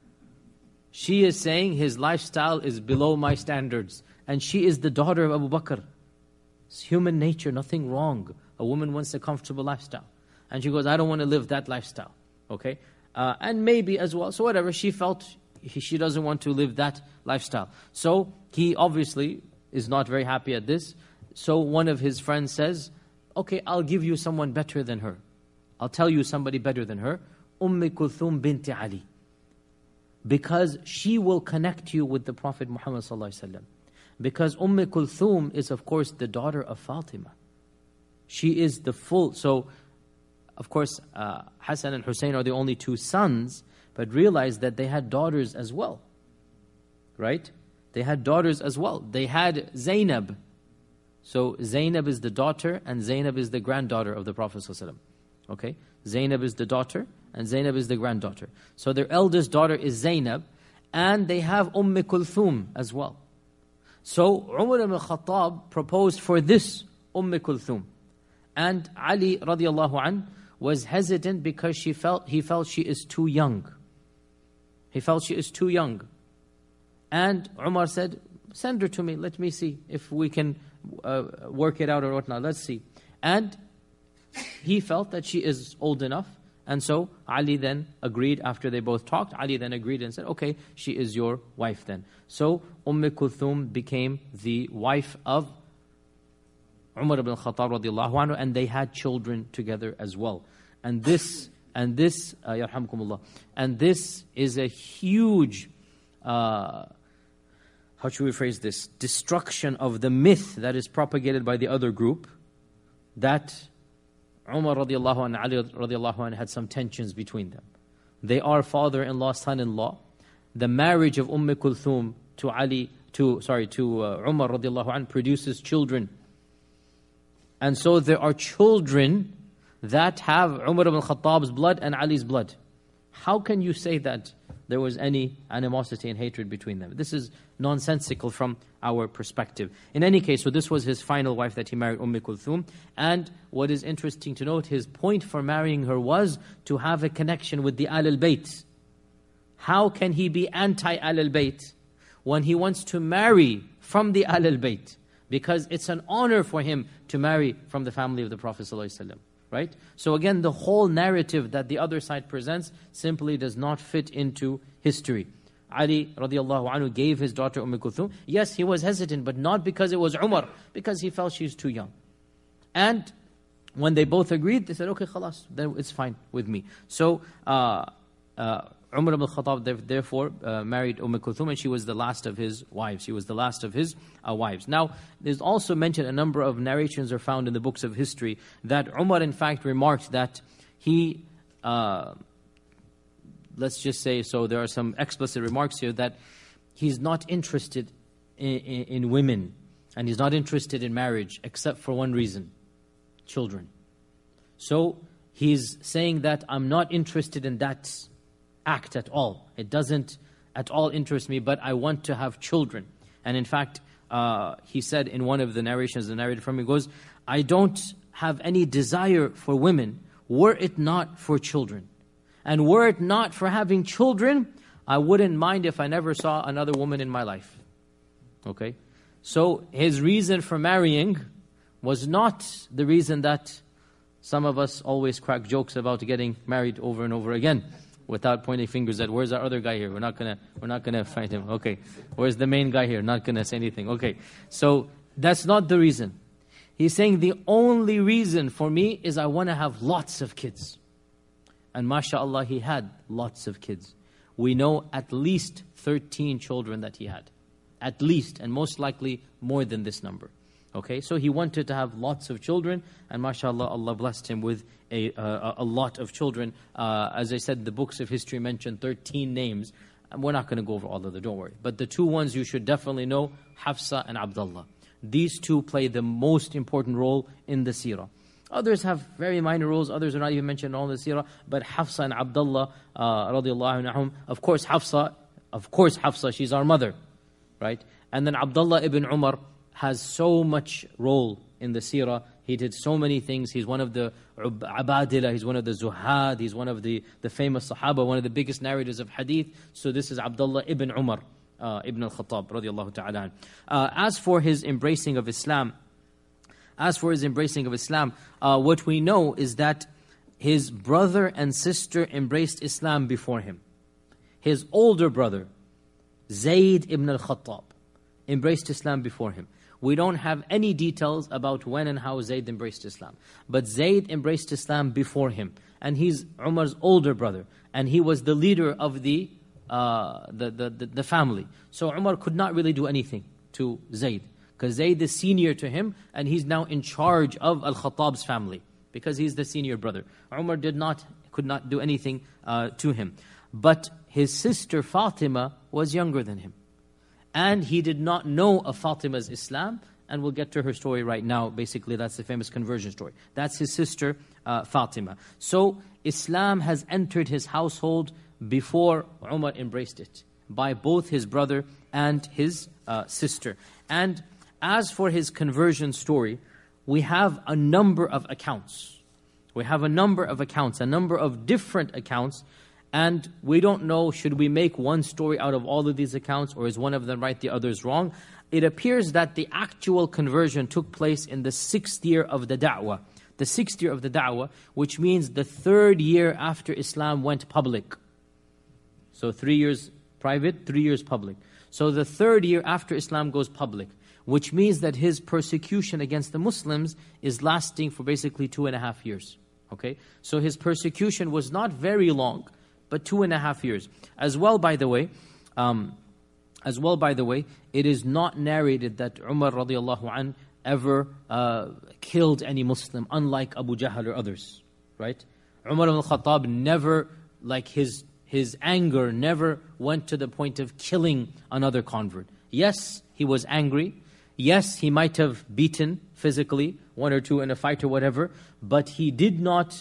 She is saying his lifestyle is below my standards. And she is the daughter of Abu Bakr. It's human nature, nothing wrong. A woman wants a comfortable lifestyle. And she goes, I don't want to live that lifestyle. Okay? Uh, and maybe as well, so whatever, she felt he, she doesn't want to live that lifestyle. So he obviously is not very happy at this. So one of his friends says, okay, I'll give you someone better than her. I'll tell you somebody better than her. Umm Kulthum bint Ali. Because she will connect you with the Prophet Muhammad sallallahu alaihi wasallam. Because Umm Kulthum is of course the daughter of Fatima. She is the full, so of course uh, Hassan and Hussein are the only two sons, but realize that they had daughters as well. Right? They had daughters as well. They had Zainab. So Zainab is the daughter and Zainab is the granddaughter of the Prophet sallallahu alaihi wasallam. Okay? Zainab is the daughter and Zainab is the granddaughter. So their eldest daughter is Zainab, and they have Umm Kulthum as well. So Umar ibn Khattab proposed for this Umm Kulthum. And Ali radiallahu anh was hesitant because she felt he felt she is too young. He felt she is too young. And Umar said, send her to me, let me see if we can uh, work it out or whatnot, let's see. And he felt that she is old enough. And so Ali then agreed after they both talked. Ali then agreed and said, okay, she is your wife then. So Umm Kulthum became the wife of Umar ibn Khattab radiallahu anhu, and they had children together as well. And this, and this, uh, yarhamkumullah, and this is a huge, uh, how should we phrase this? Destruction of the myth that is propagated by the other group, that Umar radiallahu anh, Ali radiallahu anh had some tensions between them. They are father-in-law, son-in-law. The marriage of Umm Kulthum to Ali, to sorry, to uh, Umar radiallahu anh produces children. And so there are children that have Umar ibn Khattab's blood and Ali's blood. How can you say that there was any animosity and hatred between them? This is nonsensical from our perspective. In any case, so this was his final wife that he married, Umm Kulthum. And what is interesting to note, his point for marrying her was to have a connection with the Ahl al-Bayt. How can he be anti-Ahl al-Bayt when he wants to marry from the Ahl al-Bayt? Because it's an honor for him to marry from the family of the Prophet ﷺ. Right? So again, the whole narrative that the other side presents simply does not fit into history. Ali radiallahu anhu gave his daughter Umm Kulthum. Yes, he was hesitant, but not because it was Umar, because he felt she's too young. And when they both agreed, they said, okay, khalas, then it's fine with me. So uh, uh, Umar ibn al-Khattab therefore uh, married Umm Kulthum, and she was the last of his wives. She was the last of his uh, wives. Now, there's also mentioned, a number of narrations are found in the books of history, that Umar in fact remarked that he, uh, let's just say, so there are some explicit remarks here, that he's not interested in, in, in women, and he's not interested in marriage, except for one reason: children. So, he's saying that I'm not interested in that act at all. It doesn't at all interest me, but I want to have children. And in fact, uh, he said in one of the narrations, the narrator from him goes, I don't have any desire for women, were it not for children. And were it not for having children, I wouldn't mind if I never saw another woman in my life. Okay? So his reason for marrying was not the reason that some of us always crack jokes about getting married over and over again, without pointing fingers at, where's our other guy here? We're not gonna, we're not gonna find him. Okay, where's the main guy here? Not gonna say anything. Okay, so that's not the reason. He's saying the only reason for me is I want to have lots of kids. And mashallah, he had lots of kids. We know at least thirteen children that he had. At least, and most likely more than this number. Okay, so he wanted to have lots of children, and mashallah, Allah blessed him with a, uh, a lot of children. Uh, as I said, the books of history mention thirteen names. And we're not going to go over all of them, don't worry. But the two ones you should definitely know, Hafsa and Abdullah. These two play the most important role in the seerah. Others have very minor roles, others are not even mentioned in all the seerah, but Hafsa and Abdullah, uh, radiallahu anhum, of course Hafsa, of course Hafsa, she's our mother, right? And then Abdullah ibn Umar has so much role in the seerah. He did so many things. He's one of the abadila, he's one of the zuhad, he's one of the, the famous sahaba, one of the biggest narrators of hadith. So this is Abdullah ibn Umar, uh, ibn al-Khattab, radiallahu ta'ala. Uh, as for his embracing of Islam, as for his embracing of Islam, uh, what we know is that his brother and sister embraced Islam before him. His older brother, Zayd ibn al-Khattab, embraced Islam before him. We don't have any details about when and how Zayd embraced Islam. But Zayd embraced Islam before him. And he's Umar's older brother. And he was the leader of the, uh, the, the, the, the family. So Umar could not really do anything to Zayd. Because Zayd is senior to him, and he's now in charge of Al-Khattab's family. Because he's the senior brother. Umar did not, could not do anything uh, to him. But his sister Fatima was younger than him. And he did not know of Fatima's Islam, and we'll get to her story right now. Basically, that's the famous conversion story. That's his sister, uh, Fatima. So, Islam has entered his household before Umar embraced it, by both his brother and his uh, sister. And as for his conversion story, we have a number of accounts. We have a number of accounts, a number of different accounts. And we don't know, should we make one story out of all of these accounts, or is one of them right, the other is wrong? It appears that the actual conversion took place in the sixth year of the da'wah. The sixth year of the da'wah, which means the third year after Islam went public. So three years private, three years public. So the third year after Islam goes public, which means that his persecution against the Muslims is lasting for basically two and a half years. Okay, so his persecution was not very long, but two and a half years. As well, by the way, um, as well, by the way, it is not narrated that Umar radiallahu anh ever uh, killed any Muslim, unlike Abu Jahl or others, right? Umar ibn al-Khattab never, like his his anger never went to the point of killing another convert. Yes, he was angry. Yes, he might have beaten physically one or two in a fight or whatever, but he did not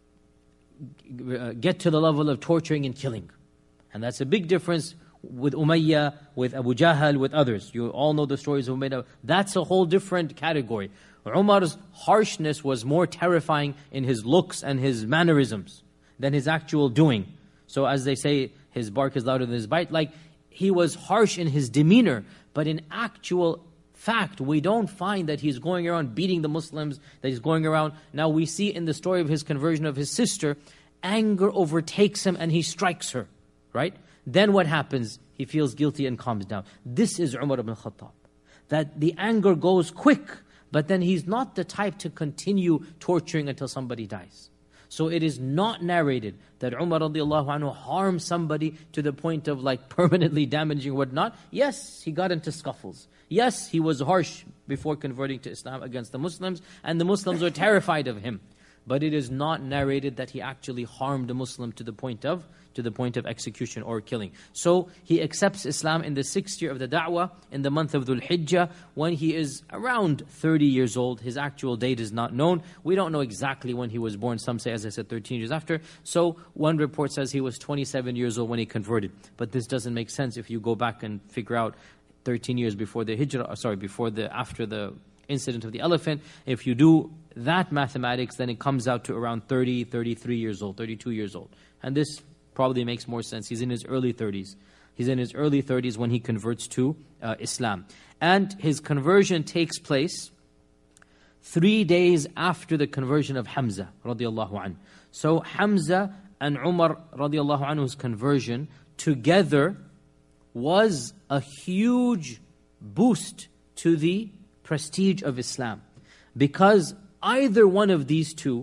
get to the level of torturing and killing. And that's a big difference with Umayyah, with Abu Jahl, with others. You all know the stories of Umayyah. That's a whole different category. Umar's harshness was more terrifying in his looks and his mannerisms than his actual doing. So as they say, his bark is louder than his bite. Like, he was harsh in his demeanor, but in actual fact, we don't find that he's going around beating the Muslims, that he's going around. Now we see in the story of his conversion of his sister, anger overtakes him and he strikes her, right? Then what happens? He feels guilty and calms down. This is Umar ibn Khattab. That the anger goes quick, but then he's not the type to continue torturing until somebody dies. So it is not narrated that Umar radiallahu anhu harmed somebody to the point of like permanently damaging whatnot. Yes, he got into scuffles. Yes, he was harsh before converting to Islam against the Muslims, and the Muslims were terrified of him. But it is not narrated that he actually harmed a Muslim to the point of to the point of execution or killing. So he accepts Islam in the sixth year of the da'wah, in the month of Dhul Hijjah, when he is around thirty years old. His actual date is not known. We don't know exactly when he was born. Some say, as I said, thirteen years after. So one report says he was twenty-seven years old when he converted. But this doesn't make sense if you go back and figure out thirteen years before the Hijrah, sorry, before the, after the incident of the elephant. If you do that mathematics, then it comes out to around thirty, thirty-three years old, thirty-two years old. And this probably makes more sense. He's in his early thirties. He's in his early thirties when he converts to uh, Islam. And his conversion takes place three days after the conversion of Hamza radiallahu anhu. So Hamza and Umar radiallahu anhu's conversion together was a huge boost to the prestige of Islam. Because either one of these two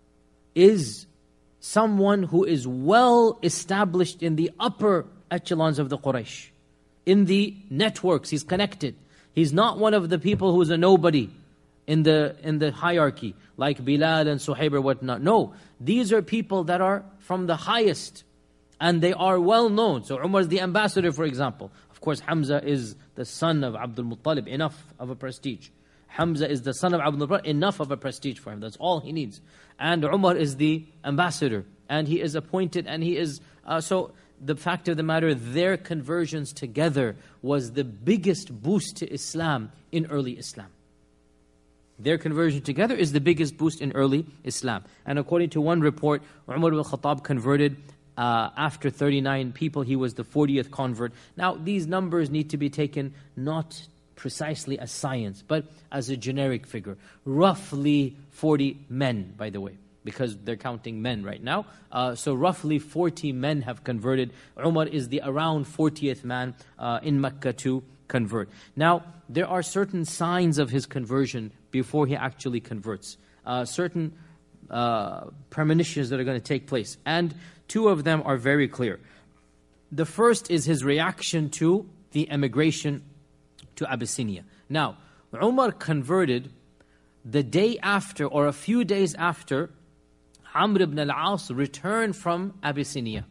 is someone who is well established in the upper echelons of the Quraysh. In the networks, he's connected. He's not one of the people who's a nobody in the in the hierarchy, like Bilal and Suhaib or whatnot. No, these are people that are from the highest, and they are well known. So Umar is the ambassador, for example. Of course, Hamza is the son of Abdul Muttalib, enough of a prestige. Hamza is the son of Abdul Muttalib, enough of a prestige for him. That's all he needs. And Umar is the ambassador, and he is appointed, and he is... Uh, so the fact of the matter, their conversions together was the biggest boost to Islam in early Islam. Their conversion together is the biggest boost in early Islam. And according to one report, Umar ibn Khattab converted uh, after thirty-nine people. He was the fortieth convert. Now, these numbers need to be taken not precisely as science, but as a generic figure. Roughly forty men, by the way, because they're counting men right now. Uh, so roughly forty men have converted. Umar is the around fortieth man uh, in Mecca to convert. Now, there are certain signs of his conversion before he actually converts. Uh, certain uh, premonitions that are going to take place. And two of them are very clear. The first is his reaction to the emigration to Abyssinia. Now, Umar converted the day after, or a few days after, Amr ibn al-As returned from Abyssinia.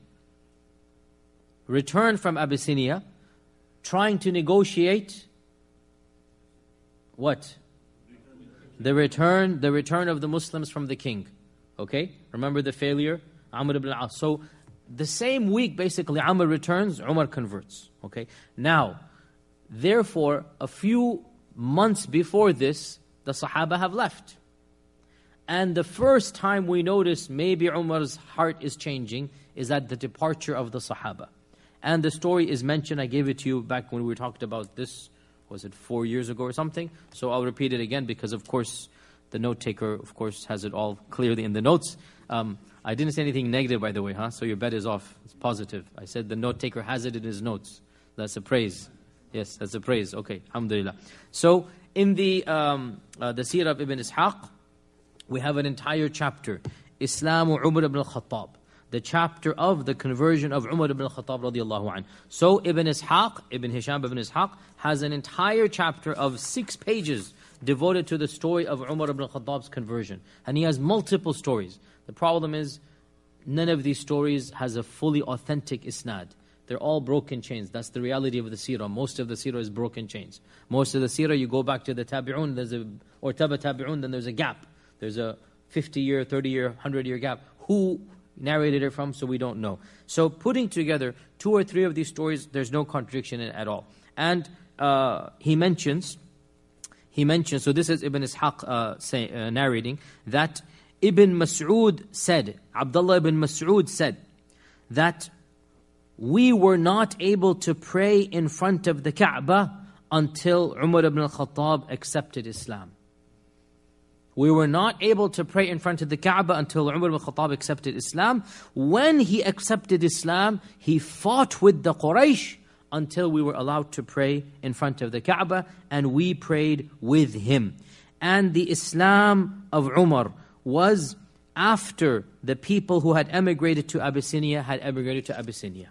Returned from Abyssinia, trying to negotiate what? The return, the return of the Muslims from the king. Okay? Remember the failure? Amr ibn al-As. So, the same week, basically, Amr returns, Umar converts. Okay? Now, therefore, a few months before this, the Sahaba have left. And the first time we notice maybe Umar's heart is changing is at the departure of the Sahaba. And the story is mentioned, I gave it to you back when we talked about this, was it four years ago or something? So I'll repeat it again because, of course, the note taker, of course, has it all clearly in the notes. Um, I didn't say anything negative, by the way, huh? So your bet is off. It's positive. I said the note taker has it in his notes. That's a praise. Yes, that's a praise. Okay, alhamdulillah. So in the um, uh, the Seerah of Ibn Ishaq, we have an entire chapter, Islamu Umar ibn al-Khattab, the chapter of the conversion of Umar ibn al-Khattab radiallahu anhu. So Ibn Ishaq, Ibn Hisham ibn Ishaq, has an entire chapter of six pages devoted to the story of Umar ibn al-Khattab's conversion. And he has multiple stories. The problem is, none of these stories has a fully authentic isnad. They're all broken chains. That's the reality of the seerah. Most of the seerah is broken chains. Most of the seerah, you go back to the tabi'un, there's a, or taba tabi'un, then there's a gap. There's a fifty-year, thirty-year, one hundred-year gap. Who narrated it from? So we don't know. So putting together two or three of these stories, there's no contradiction in it at all. And uh, he mentions, he mentions, so this is Ibn Ishaq uh, say, uh, narrating, that Ibn Mas'ud said, Abdullah ibn Mas'ud said, that we were not able to pray in front of the Kaaba until Umar ibn al-Khattab accepted Islam. We were not able to pray in front of the Kaaba until Umar ibn al-Khattab accepted Islam. When he accepted Islam, he fought with the Quraysh until we were allowed to pray in front of the Kaaba, and we prayed with him. And the Islam of Umar was after the people who had emigrated to Abyssinia had emigrated to Abyssinia.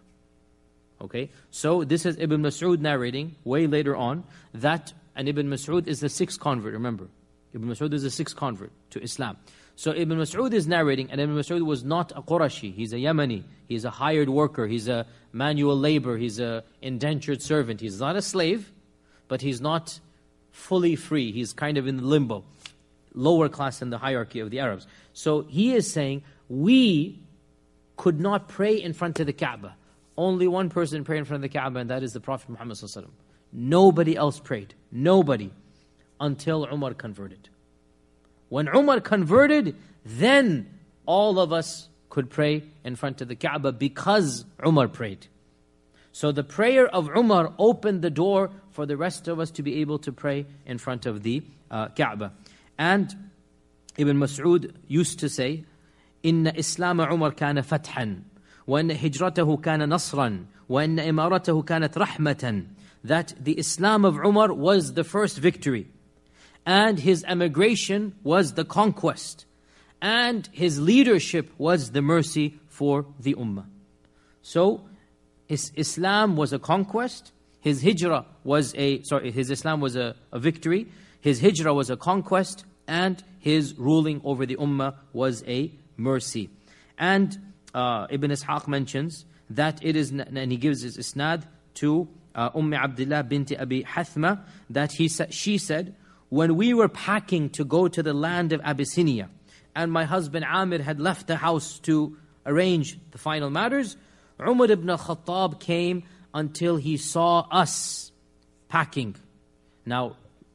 Okay, so this is Ibn Mas'ud narrating way later on that, and Ibn Mas'ud is the sixth convert, remember. Ibn Mas'ud is the sixth convert to Islam. So Ibn Mas'ud is narrating, and Ibn Mas'ud was not a Qurashi, he's a Yemeni, he's a hired worker, he's a manual labor, he's a indentured servant. He's not a slave, but he's not fully free. He's kind of in limbo, lower class in the hierarchy of the Arabs. So he is saying, we could not pray in front of the Kaaba. Only one person prayed in front of the Kaaba, and that is the Prophet Muhammad sallallahu alaihi wasallam. Nobody else prayed. Nobody. Until Umar converted. When Umar converted, then all of us could pray in front of the Kaaba because Umar prayed. So the prayer of Umar opened the door for the rest of us to be able to pray in front of the uh, Kaaba. And Ibn Mas'ud used to say, إِنَّ إِسْلَامَ عُمَرْ كَانَ فَتْحًا وَإِنَّ هِجْرَتَهُ كَانَ نَصْرًا وَإِنَّ إِمَارَتَهُ كَانَتْ رَحْمَةً. That the Islam of Umar was the first victory, and his emigration was the conquest, and his leadership was the mercy for the Ummah. So, his Islam was a conquest, his hijrah was a, sorry, his Islam was a, a victory, his hijrah was a conquest, and his ruling over the Ummah was a mercy. And uh, Ibn Ishaq mentions that it is, and he gives his isnad to uh, Umm Abdullah bint Abi Hathma, that he sa- she said, when we were packing to go to the land of Abyssinia, and my husband Amir had left the house to arrange the final matters, Umar ibn al-Khattab came until he saw us packing. Now,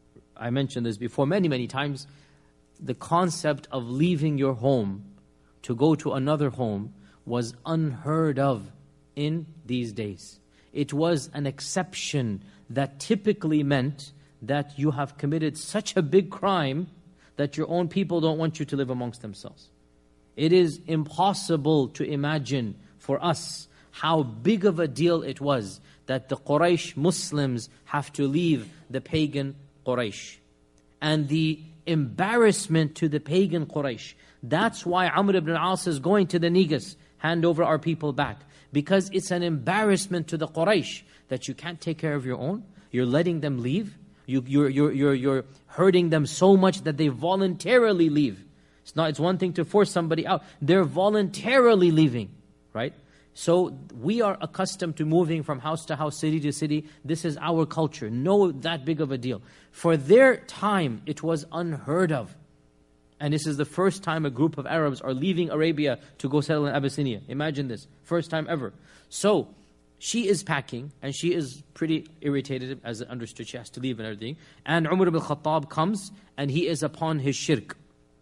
I mentioned this before many, many times. The concept of leaving your home to go to another home was unheard of in these days. It was an exception that typically meant that you have committed such a big crime that your own people don't want you to live amongst themselves. It is impossible to imagine for us how big of a deal it was that the Quraysh Muslims have to leave the pagan Quraysh. And the embarrassment to the pagan Quraysh. That's why Amr ibn al-As is going to the Negus, hand over our people back. Because it's an embarrassment to the Quraysh that you can't take care of your own. You're letting them leave. You, you're, you're, you're, you're hurting them so much that they voluntarily leave. It's not. It's one thing to force somebody out. They're voluntarily leaving, right? So we are accustomed to moving from house to house, city to city. This is our culture. No that big of a deal. For their time, it was unheard of. And this is the first time a group of Arabs are leaving Arabia to go settle in Abyssinia. Imagine this. First time ever. So, she is packing, and she is pretty irritated, as I understood, she has to leave and everything. And Umar ibn Khattab comes, and he is upon his shirk.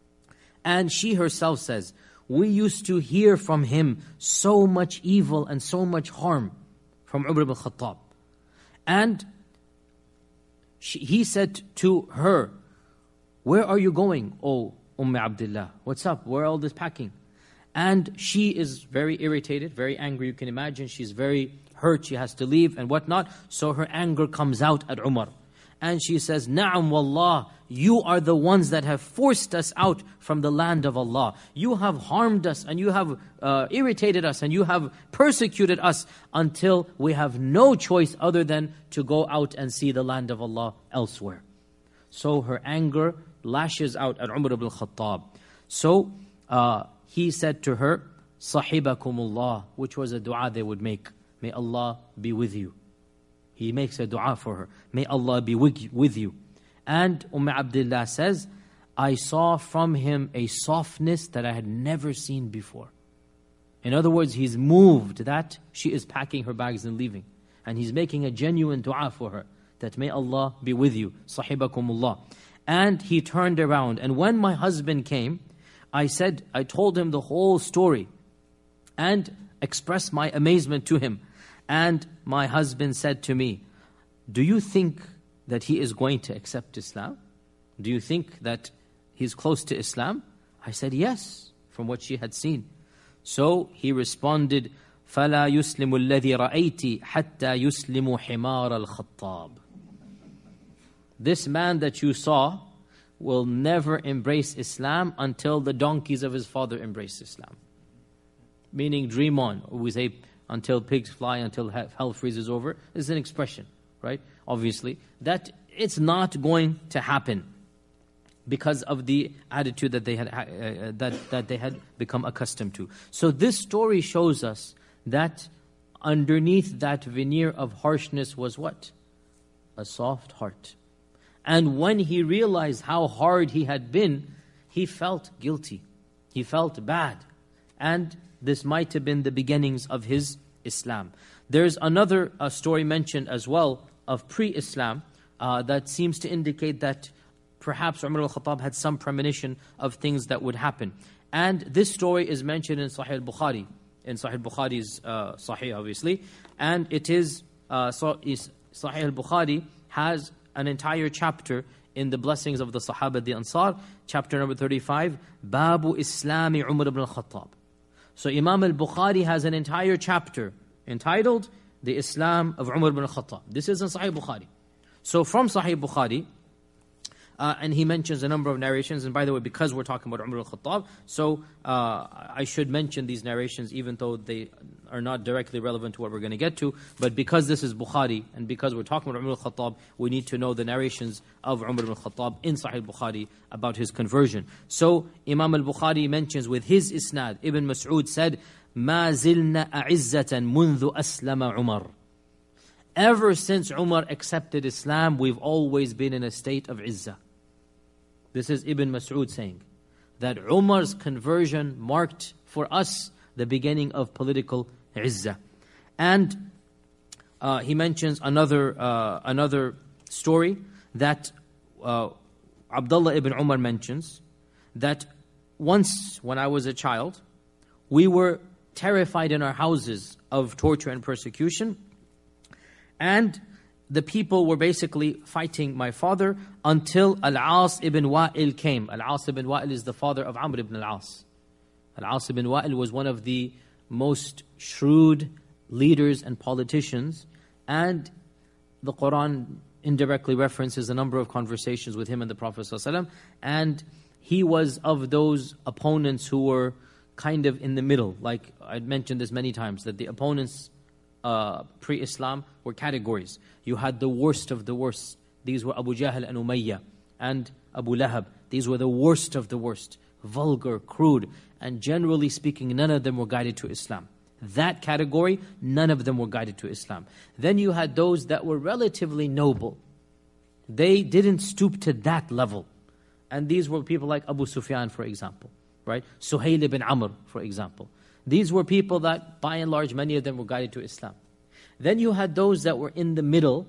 And she herself says, we used to hear from him so much evil and so much harm from Umar ibn Khattab. And she, he said to her, where are you going, O Umm Abdullah? What's up? Where are all this packing? And she is very irritated, very angry. You can imagine she's very hurt. She has to leave and whatnot. So her anger comes out at Umar. And she says, Na'am wallah, you are the ones that have forced us out from the land of Allah. You have harmed us and you have uh, irritated us and you have persecuted us until we have no choice other than to go out and see the land of Allah elsewhere. So her anger lashes out at Umar ibn Khattab. So uh, he said to her, Sahibakumullah, which was a dua they would make. May Allah be with you. He makes a dua for her. May Allah be with you. And Umm Abdullah says, I saw from him a softness that I had never seen before. In other words, he's moved that she is packing her bags and leaving. And he's making a genuine dua for her, that may Allah be with you. Sahibakumullah. And he turned around. And when my husband came, I said, I told him the whole story and expressed my amazement to him. And my husband said to me, do you think that he is going to accept Islam? Do you think that he's close to Islam? I said, yes, from what she had seen. So he responded, فَلَا يُسْلِمُ الَّذِي رَأَيْتِ حَتَّى يُسْلِمُ حِمَارَ الْخَطَّابِ. This man that you saw will never embrace Islam until the donkeys of his father embrace Islam. Meaning, dream on. We say, until pigs fly, until hell freezes over. This is an expression, right? Obviously, that it's not going to happen because of the attitude that they had uh, that that they had become accustomed to. So this story shows us that underneath that veneer of harshness was what? A soft heart. And when he realized how hard he had been, he felt guilty. He felt bad. And this might have been the beginnings of his Islam. There's another uh, story mentioned as well of pre-Islam uh, that seems to indicate that perhaps Umar al-Khattab had some premonition of things that would happen. And this story is mentioned in Sahih al-Bukhari, in Sahih al-Bukhari's uh, Sahih obviously. And it is, uh, so is Sahih al-Bukhari has an entire chapter in the blessings of the Sahaba, the Ansar, chapter number thirty-five, Babu Islami Umar ibn al-Khattab. So Imam al-Bukhari has an entire chapter entitled The Islam of Umar ibn al-Khattab. This is in Sahih Bukhari. So from Sahih Bukhari, uh, and he mentions a number of narrations, and by the way, because we're talking about Umar al-Khattab, so uh, I should mention these narrations even though they are not directly relevant to what we're going to get to, but because this is Bukhari, and because we're talking about Umar al-Khattab, we need to know the narrations of Umar ibn al-Khattab in Sahih Bukhari about his conversion. So Imam al-Bukhari mentions with his isnad, Ibn Mas'ud said, مَا زِلْنَا أَعِزَّةً مُنْذُ أَسْلَمَ عُمَرٍ. Ever since Umar accepted Islam, we've always been in a state of izzah. This is Ibn Mas'ud saying that Umar's conversion marked for us the beginning of political izzah. And uh, he mentions another uh, another story that uh, Abdullah ibn Umar mentions, that once when I was a child, we were terrified in our houses of torture and persecution, and the people were basically fighting my father until Al-As ibn Wa'il came. Al-As ibn Wa'il is the father of Amr ibn Al-As. Al-As ibn Wa'il was one of the most shrewd leaders and politicians, and the Quran indirectly references a number of conversations with him and the Prophet ﷺ, and he was of those opponents who were kind of in the middle. Like I'd mentioned this many times, that the opponents uh, pre-Islam were categories. You had the worst of the worst. These were Abu Jahl and Umayyah and Abu Lahab. These were the worst of the worst. Vulgar, crude, and generally speaking, none of them were guided to Islam. That category, none of them were guided to Islam. Then you had those that were relatively noble. They didn't stoop to that level. And these were people like Abu Sufyan, for example, right? Suhail ibn Amr, for example. These were people that, by and large, many of them were guided to Islam. Then you had those that were in the middle,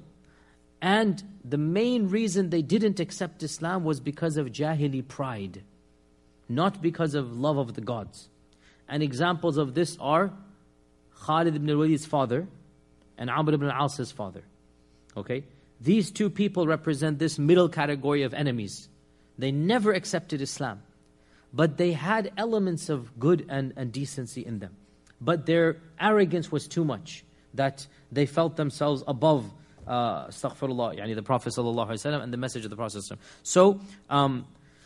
and the main reason they didn't accept Islam was because of Jahili pride, not because of love of the gods. And examples of this are Khalid ibn al-Walid's father and Amr ibn al-As's father. Okay? These two people represent this middle category of enemies. They never accepted Islam, but they had elements of good and, and decency in them. But their arrogance was too much, that they felt themselves above uh, astaghfirullah, yani the Prophet ﷺ and the message of the Prophet ﷺ. So um,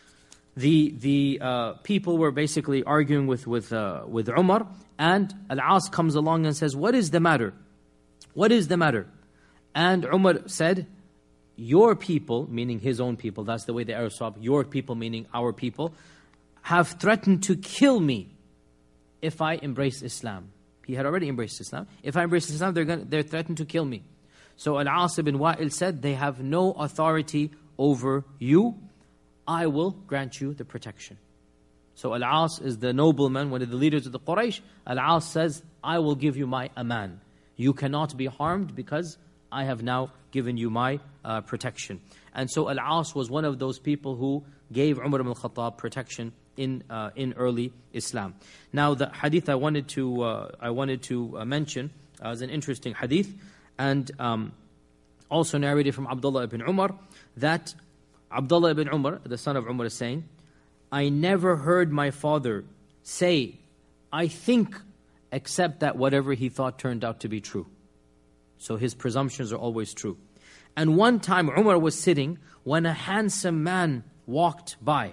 the the uh, people were basically arguing with with uh, with Umar, and Al-As comes along and says, "What is the matter? What is the matter?" And Umar said, "Your people," meaning his own people, that's the way the Arabs talk, your people meaning our people, have threatened to kill me if I embrace Islam. He had already embraced Islam. If I embrace Islam, they're going they're threatened to kill me. So Al-As ibn Wa'il said, they have no authority over you. I will grant you the protection. So Al-As is the nobleman, one of the leaders of the Quraysh. Al-As says, I will give you my aman. You cannot be harmed because I have now given you my uh, protection. And so Al-As was one of those people who gave Umar ibn al-Khattab protection in uh, in early Islam. Now the hadith I wanted to uh, I wanted to uh, mention uh, is an interesting hadith, and um, also narrated from Abdullah ibn Umar, that Abdullah ibn Umar, the son of Umar, is saying, I never heard my father say, I think, except that whatever he thought turned out to be true. So his presumptions are always true. And one time Umar was sitting when a handsome man walked by.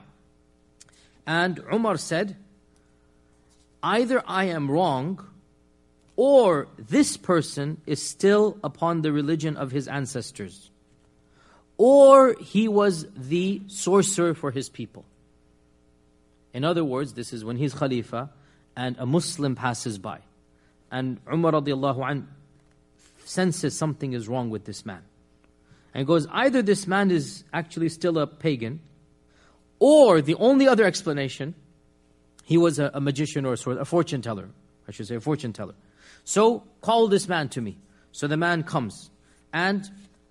And Umar said, either I am wrong, or this person is still upon the religion of his ancestors, or he was the sorcerer for his people. In other words, this is when he's Khalifa and a Muslim passes by. And Umar radiallahu anh senses something is wrong with this man. And goes, either this man is actually still a pagan, or the only other explanation, he was a, a magician or a, sort of, a fortune teller. I should say a fortune teller. So, call this man to me. So the man comes, and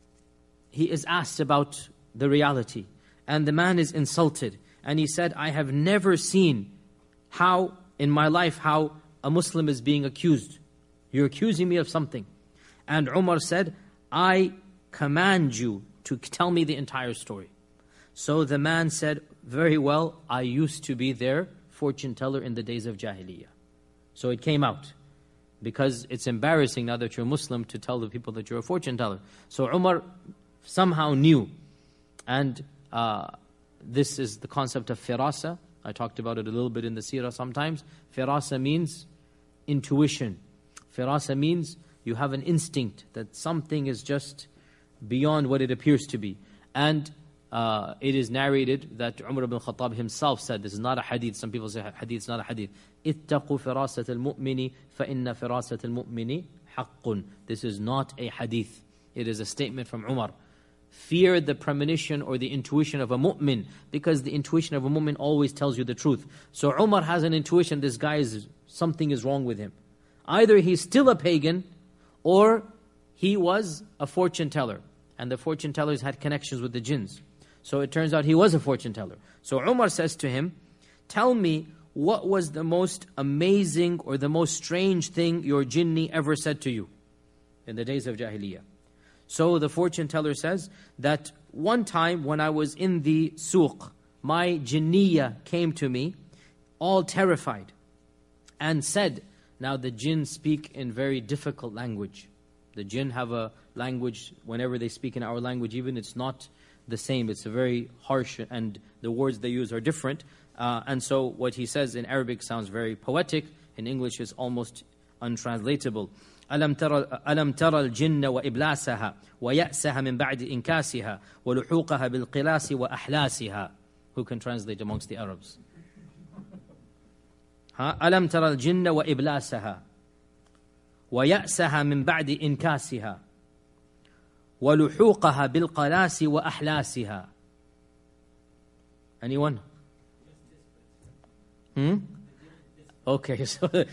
he is asked about the reality. And the man is insulted. And he said, I have never seen how, in my life, how a Muslim is being accused. You're accusing me of something. And Umar said, I command you to tell me the entire story. So the man said, very well, I used to be their fortune teller in the days of Jahiliyyah. So it came out. Because it's embarrassing now that you're a Muslim to tell the people that you're a fortune teller. So Umar somehow knew. And uh, this is the concept of firasa. I talked about it a little bit in the seerah sometimes. Firasa means intuition. Firasa means you have an instinct that something is just beyond what it appears to be. And uh, it is narrated that Umar ibn Khattab himself said, this is not a hadith, some people say hadith is not a hadith. اتقوا فراسة المؤمن فإن فراسة المؤمن حق. This is not a hadith. It is a statement from Umar. Fear the premonition or the intuition of a mu'min, because the intuition of a mu'min always tells you the truth. So Umar has an intuition, this guy is, something is wrong with him. Either he's still a pagan, or he was a fortune teller. And the fortune tellers had connections with the jinns. So it turns out he was a fortune teller. So Umar says to him, tell me, what was the most amazing or the most strange thing your jinni ever said to you in the days of Jahiliyyah? So the fortune teller says that one time when I was in the suq, my jinniya came to me, all terrified, and said, now the jinn speak in very difficult language. The jinn have a language, whenever they speak in our language even, it's not the same. It's a very harsh, and the words they use are different. Uh, and so what he says in Arabic sounds very poetic. In English is almost untranslatable. أَلَمْ تَرَ أَلَمْ تَرَ الْجِنَّ وَإِبْلَاسَهَا وَيَأْسَهَا مِنْ بَعْدِ إِنْكَاسِهَا وَلُحُوقَهَا بِالْقِلَاسِ وَأَحْلَاسِهَا. Who can translate amongst the Arabs? ها أَلَمْ تَرَ الْجِنَّ وَإِبْلَاسَهَا وَيَأْسَهَا مِنْ بَعْدِ إِنْكَاسِهَا وَلُحُوقَهَا بِالْقِلَاسِ وَأَحْلَاسِهَا. Anyone? Hmm? Okay, so the,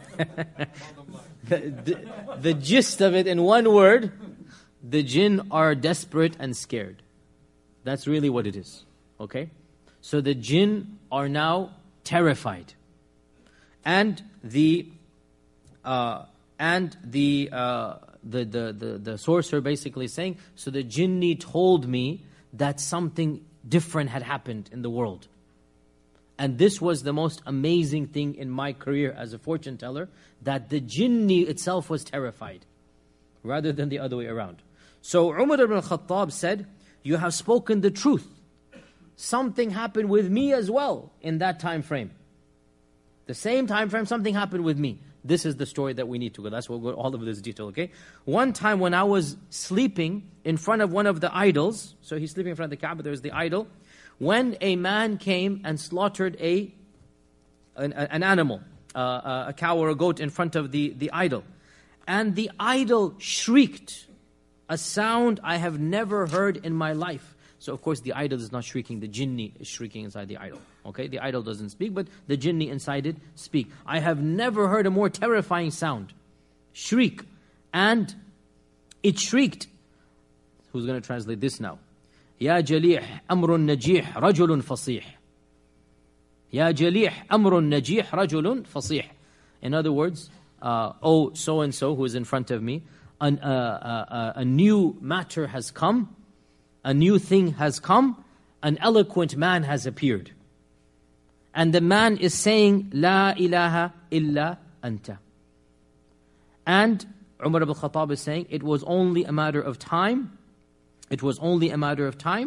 the, the gist of it in one word, the jinn are desperate and scared. That's really what it is. Okay? So the jinn are now terrified. And the uh, and the, uh, the, the, the, the sorcerer basically saying, so the jinni told me that something different had happened in the world. And this was the most amazing thing in my career as a fortune teller, that the jinni itself was terrified, rather than the other way around. So Umar ibn Khattab said, you have spoken the truth. Something happened with me as well in that time frame. The same time frame, something happened with me. This is the story that we need to go. That's what we'll go all of this detail, okay? One time when I was sleeping in front of one of the idols, so he's sleeping in front of the Kaaba, there's the idol, when a man came and slaughtered a an, an animal, uh, a cow or a goat in front of the, the idol. And the idol shrieked, a sound I have never heard in my life. So of course the idol is not shrieking, the jinni is shrieking inside the idol. Okay, the idol doesn't speak, but the jinni inside it speak. I have never heard a more terrifying sound. Shriek. And it shrieked. Who's going to translate this now? يا جليح أمر نجيح رجل فصيح. يا جليح أمر نجيح رجل فصيح. In other words, uh, oh so-and-so who is in front of me, an, uh, uh, uh, a new matter has come, a new thing has come, an eloquent man has appeared. And the man is saying, La ilaha illa anta. And Umar ibn Khattab is saying, it was only a matter of time, it was only a matter of time,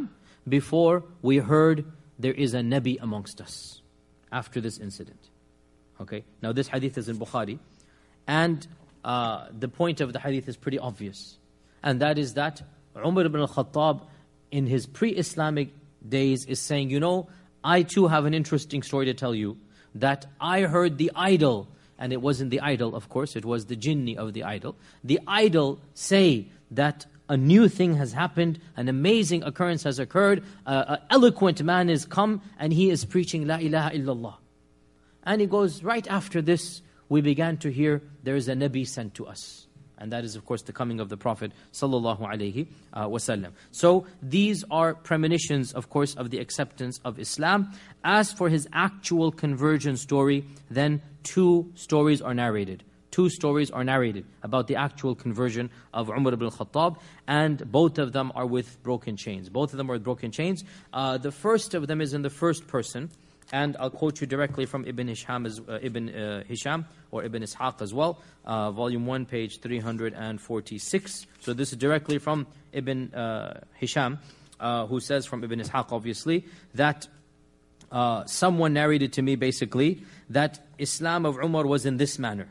before we heard there is a Nabi amongst us after this incident. Okay, now this hadith is in Bukhari, and uh, the point of the hadith is pretty obvious, and that is that Umar ibn al-Khattab in his pre-Islamic days is saying, you know, I too have an interesting story to tell you, that I heard the idol, and it wasn't the idol, of course, it was the jinni of the idol, the idol say that a new thing has happened, an amazing occurrence has occurred, uh, an eloquent man is come, and he is preaching La ilaha illallah. And he goes, right after this, we began to hear there is a Nabi sent to us. And that is, of course, the coming of the Prophet sallallahu alaihi wasallam. So these are premonitions, of course, of the acceptance of Islam. As for his actual conversion story, then two stories are narrated. Two stories are narrated about the actual conversion of Umar ibn al-Khattab, and both of them are with broken chains. Both of them are with broken chains. Uh, the first of them is in the first person, and I'll quote you directly from Ibn Hisham, as, uh, Ibn uh, Hisham or Ibn Ishaq as well, uh, volume one, page three hundred forty-six. So this is directly from Ibn uh, Hisham, uh, who says from Ibn Ishaq, obviously, that uh, someone narrated to me basically that Islam of Umar was in this manner.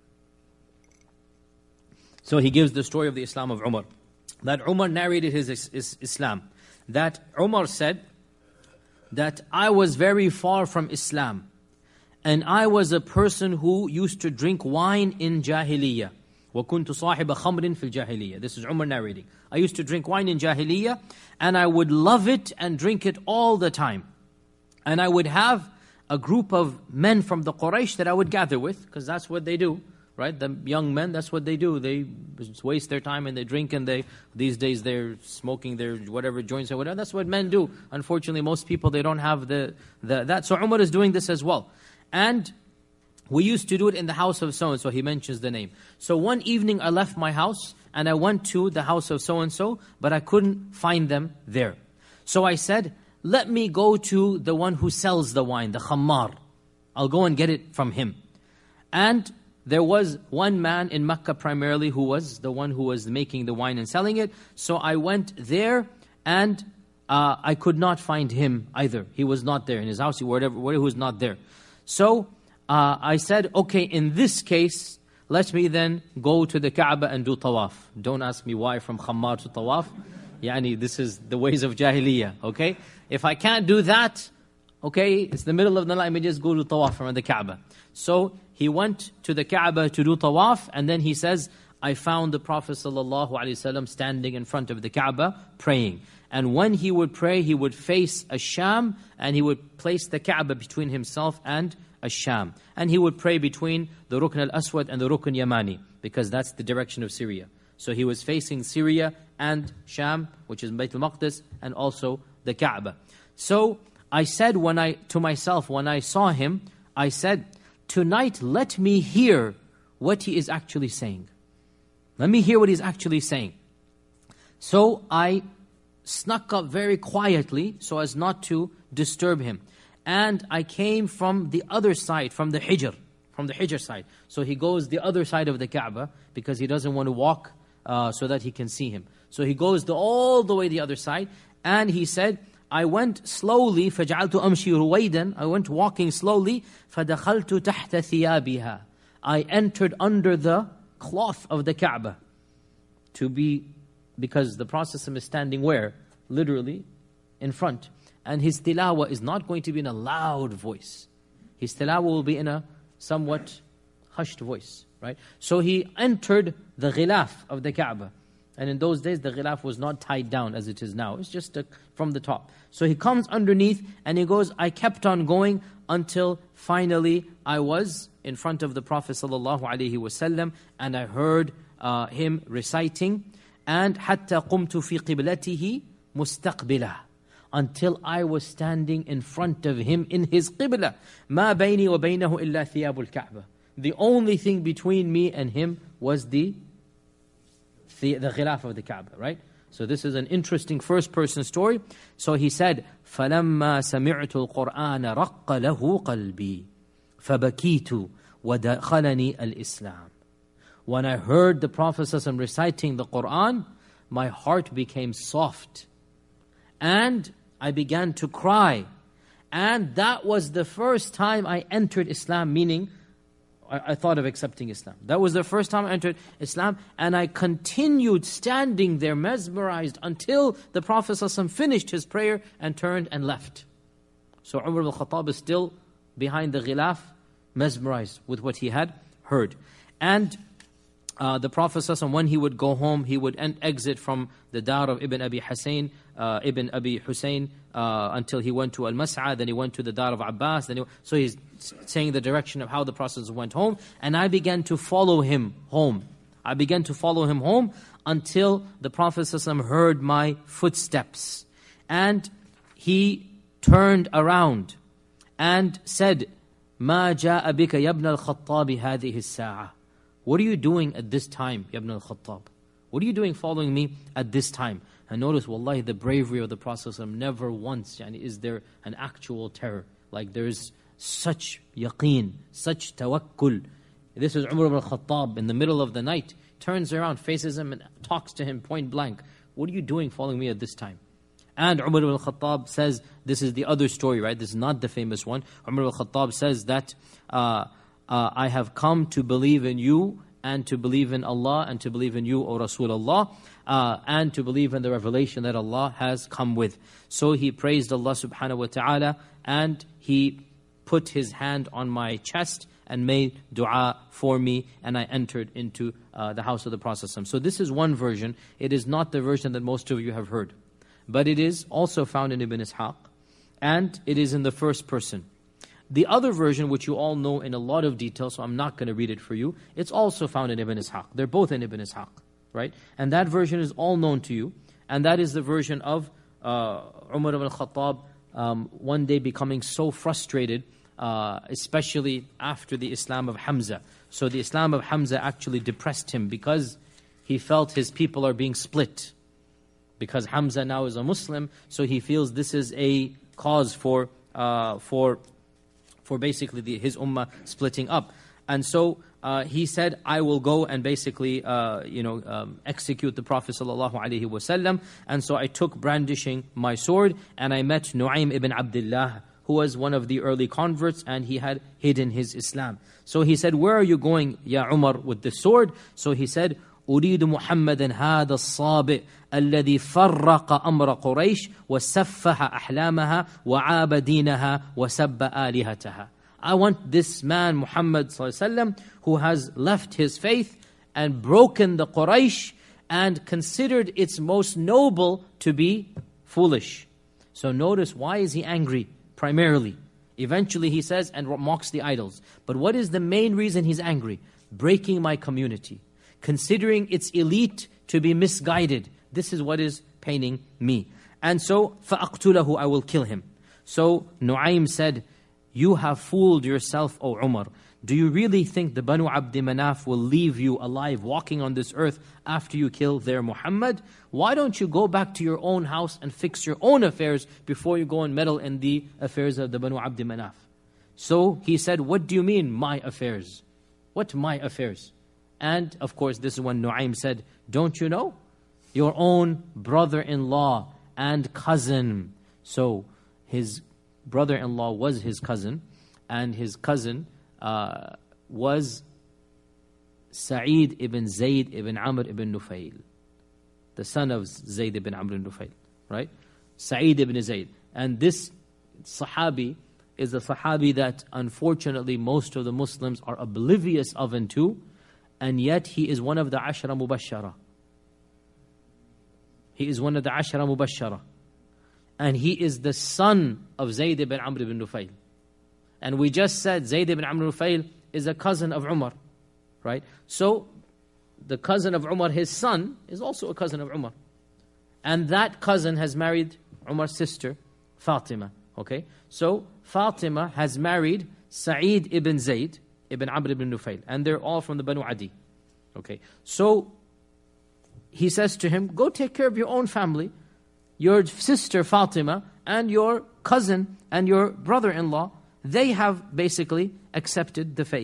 So he gives the story of the Islam of Umar. That Umar narrated his is, is Islam. That Umar said that I was very far from Islam, and I was a person who used to drink wine in Jahiliyyah. وَكُنْتُ صَاحِبَ خَمْرٍ فِي الْجَاهِلِيَّةِ. This is Umar narrating. I used to drink wine in Jahiliyyah, and I would love it and drink it all the time. And I would have a group of men from the Quraysh that I would gather with, because that's what they do. Right, the young men, that's what they do. They waste their time and they drink, and they these days they're smoking their whatever joints or whatever. That's what men do. Unfortunately, most people, they don't have the, the that. So Umar is doing this as well. And we used to do it in the house of so-and-so. He mentions the name. So one evening I left my house and I went to the house of so-and-so, but I couldn't find them there. So I said, let me go to the one who sells the wine, the khammar. I'll go and get it from him. And there was one man in Mecca primarily who was the one who was making the wine and selling it. So I went there, and uh, I could not find him either. He was not there in his house, whatever, whatever, he was not there. So uh, I said, okay, in this case, let me then go to the Kaaba and do tawaf. Don't ask me why from Khammar to tawaf. Yani, this is the ways of Jahiliyyah, okay? If I can't do that, okay, it's the middle of the night, let me just go to tawaf from the Kaaba. So he went to the Kaaba to do tawaf, and then he says, I found the Prophet ﷺ standing in front of the Kaaba praying. And when he would pray, he would face Ash-Sham, and he would place the Kaaba between himself and Ash-Sham. And he would pray between the Rukn al-Aswad and the Rukn Yamani, because that's the direction of Syria. So he was facing Syria and Sham, which is Bayt al-Maqdis, and also the Kaaba. So I said when I to myself, when I saw him, I said, tonight let me hear what he is actually saying. Let me hear what he's actually saying. So I snuck up very quietly so as not to disturb him. And I came from the other side, from the Hijr, from the Hijr side. So he goes the other side of the Kaaba because he doesn't want to walk uh, so that he can see him. So he goes the, all the way the other side, and he said, I went slowly, فَجَعَلْتُ أَمْشِي رُوَيْدًا I went walking slowly, فَدَخَلْتُ تَحْتَ ثِيَابِهَا I entered under the cloth of the Kaaba. To be, because the Prophet is standing where? Literally, in front. And his tilawah is not going to be in a loud voice. His tilawah will be in a somewhat hushed voice, right? So he entered the ghilaf of the Kaaba. And in those days, the ghilaf was not tied down as it is now. It's just a, from the top. So he comes underneath and he goes, I kept on going until finally I was in front of the Prophet ﷺ, and I heard uh, him reciting, and حَتَّى قُمْتُ فِي قِبْلَتِهِ مُسْتَقْبِلًا until I was standing in front of him in his qibla. مَا بَيْنِي وَبَيْنَهُ إِلَّا ثِيَابُ الْكَعْبَةِ The only thing between me and him was the The, the ghilaf of the Kaaba, right? So this is an interesting first-person story. So he said, فَلَمَّا سَمِعْتُ الْقُرْآنَ رَقَّ لَهُ قَلْبِي فَبَكِيتُ وَدَخَلَنِي الْإِسْلَامِ When I heard the Prophet ﷺ reciting the Qur'an, my heart became soft, and I began to cry. And that was the first time I entered Islam, meaning I, I thought of accepting Islam. That was the first time I entered Islam, and I continued standing there mesmerized until the Prophet ﷺ finished his prayer and turned and left. So Umar ibn al-Khattab is still behind the ghilaf, mesmerized with what he had heard. And uh, the Prophet ﷺ, when he would go home, he would en- exit from the dar of Ibn Abi Hussein, uh, Ibn Abi Hussein, uh, until he went to Al-Mas'a, then he went to the dar of Abbas. Then he, so he's saying the direction of how the Prophet went home. And I began to follow him home. I began to follow him home until the Prophet ﷺ heard my footsteps. And he turned around and said, مَا جَاءَ بِكَ يَبْنَ الْخَطَّابِ هَذِهِ السَّاعَةِ. What are you doing at this time, Ya ibn al-Khattab? What are you doing following me at this time? And notice, wallahi, the bravery of the Prophet never once yani, is there an actual terror. Like there is such yaqeen, such tawakkul. This is Umar ibn al-Khattab in the middle of the night, turns around, faces him and talks to him point blank. What are you doing following me at this time? And Umar ibn al-Khattab says, this is the other story, right? This is not the famous one. Umar ibn al-Khattab says that, uh, uh, I have come to believe in you and to believe in Allah and to believe in you, O Rasulullah, uh, and to believe in the revelation that Allah has come with. So he praised Allah subhanahu wa ta'ala and he put his hand on my chest and made dua for me, and I entered into uh, the house of the Prophet. So this is one version. It is not the version that most of you have heard. But it is also found in Ibn Ishaq, and it is in the first person. The other version, which you all know in a lot of detail, so I'm not going to read it for you, it's also found in Ibn Ishaq. They're both in Ibn Ishaq, right? And that version is all known to you, and that is the version of uh, Umar ibn al-Khattab um, one day becoming so frustrated, uh, especially after the Islam of Hamza. So the Islam of Hamza actually depressed him because he felt his people are being split. Because Hamza now is a Muslim, so he feels this is a cause for uh, for for basically the, his ummah splitting up. And so uh, he said, I will go and basically uh, you know um, execute the Prophet sallallahu alaihi wasallam. And so I took brandishing my sword, and I met Nu'aym ibn Abdullah, who was one of the early converts, and he had hidden his Islam. So he said, where are you going, Ya Umar, with the sword? So he said, أريد محمدا هذا الصابئ الذي فرق أمر قريش وسفح أحلامها وعاب دينها وسب آلهتها. I want this man, Muhammad صلى الله عليه وسلم, who has left his faith and broken the Quraysh and considered its most noble to be foolish. So notice, why is he angry? Primarily. Eventually he says, and mocks the idols. But what is the main reason he's angry? Breaking my community. Considering its elite to be misguided. This is what is paining me. And so, فَأَقْتُلَهُ, I will kill him. So Nu'aym said, you have fooled yourself, O Umar. Do you really think the Banu Abd Manaf will leave you alive, walking on this earth after you kill their Muhammad? Why don't you go back to your own house and fix your own affairs before you go and meddle in the affairs of the Banu Abd Manaf? So he said, what do you mean, my affairs? What my affairs? And of course, this is when Nu'aym said, don't you know? Your own brother-in-law and cousin. So his brother-in-law was his cousin, and his cousin uh, was Sa'id ibn Zayd ibn Amr ibn Nufayl, the son of Zayd ibn Amr ibn Nufayl, right? Sa'id ibn Zayd. And this Sahabi is a Sahabi that unfortunately most of the Muslims are oblivious of and to, and yet he is one of the Ashra Mubashara. He is one of the Ashra Mubashara. And he is the son of Zayd ibn Amr ibn Nufayl. And we just said Zayd ibn Amr ibn Nufayl is a cousin of Umar, right? So the cousin of Umar, his son, is also a cousin of Umar. And that cousin has married Umar's sister, Fatima, okay? So Fatima has married Sa'id ibn Zayd ibn Amr ibn Nufayl, and they're all from the Banu Adi. Okay, so he says to him, go take care of your own family, your sister Fatima, and your cousin and your brother-in-law. They have basically accepted the faith.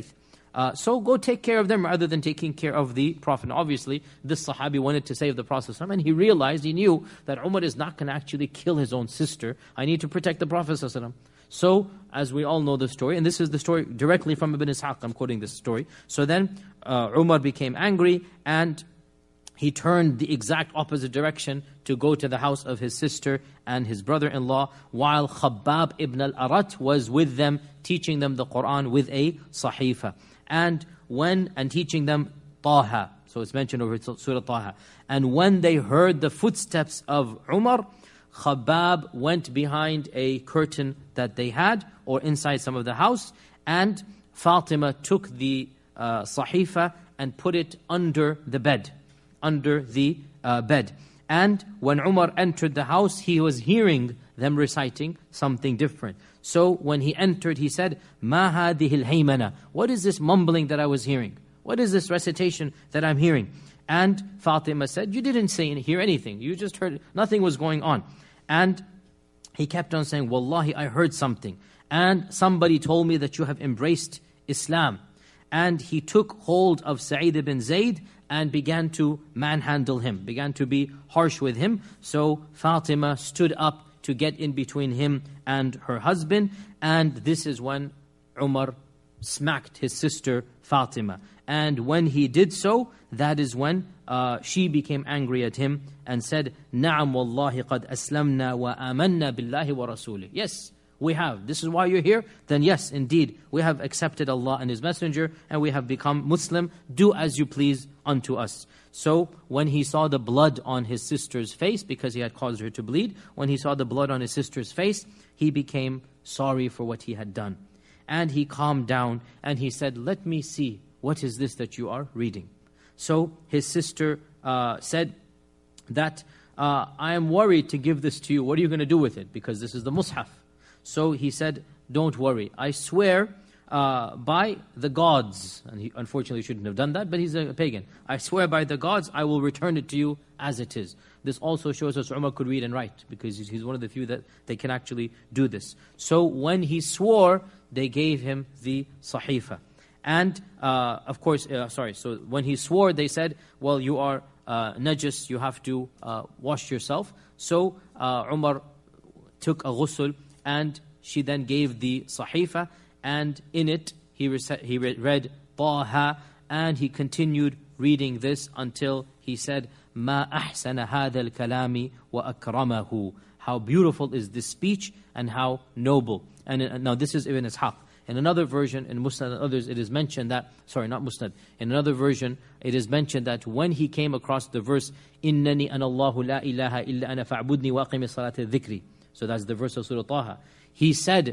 Uh, so go take care of them rather than taking care of the Prophet. And obviously, this Sahabi wanted to save the Prophet, and he realized, he knew that Umar is not going to actually kill his own sister. I need to protect the Prophet. So, as we all know the story, and this is the story directly from Ibn Ishaq, I'm quoting this story. So then, uh, Umar became angry, and he turned the exact opposite direction to go to the house of his sister and his brother-in-law, while Khabbab ibn al-Arat was with them, teaching them the Qur'an with a sahifa. And when, and teaching them Taha. So it's mentioned over Surah Taha. And when they heard the footsteps of Umar, Khabbab went behind a curtain that they had, or inside some of the house, and Fatima took the uh, sahifa and put it under the bed, under the uh, bed. And when Umar entered the house, he was hearing them reciting something different. So when he entered, he said, "Ma hadhihi al-haymana?" What is this mumbling that I was hearing? What is this recitation that I'm hearing? And Fatima said, "You didn't say hear anything. You just heard, nothing was going on." And he kept on saying, "Wallahi, I heard something. And somebody told me that you have embraced Islam." And he took hold of Sa'id ibn Zayd and began to manhandle him, began to be harsh with him. So Fatima stood up to get in between him and her husband. And this is when Umar smacked his sister Fatima. And when he did so, that is when uh, she became angry at him and said, "Na'am wallahi qad aslamna wa amanna billahi wa rasulih." Yes, we have. This is why you're here? Then yes, indeed, we have accepted Allah and His Messenger, and we have become Muslim. Do as you please unto us. So when he saw the blood on his sister's face, because he had caused her to bleed, when he saw the blood on his sister's face, he became sorry for what he had done. And he calmed down and he said, "Let me see, what is this that you are reading?" So his sister uh, said that, uh, "I am worried to give this to you. What are you going to do with it? Because this is the Mus'haf." So he said, "Don't worry. I swear uh, by the gods," and he unfortunately shouldn't have done that, but he's a pagan. "I swear by the gods, I will return it to you as it is." This also shows us Umar could read and write, because he's one of the few that they can actually do this. So when he swore, they gave him the sahifa. And uh, of course, uh, sorry, so when he swore, they said, "Well, you are uh, najis, you have to uh, wash yourself." So uh, Umar took a ghusl, and she then gave the sahifa, and in it he, rec- he read Taha, and he continued reading this until he said, "Ma ahsana hadha al-kalami wa akramahu." How beautiful is this speech and how noble. And uh, now this is Ibn Ishaq. In another version, in Musnad and others, it is mentioned that, sorry, not Musnad, in another version, it is mentioned that when he came across the verse, "Innani ana Allahu la ilaha illa ana fa'budni wa aqimi salata dhikri." So that's the verse of Surah Taha. He said,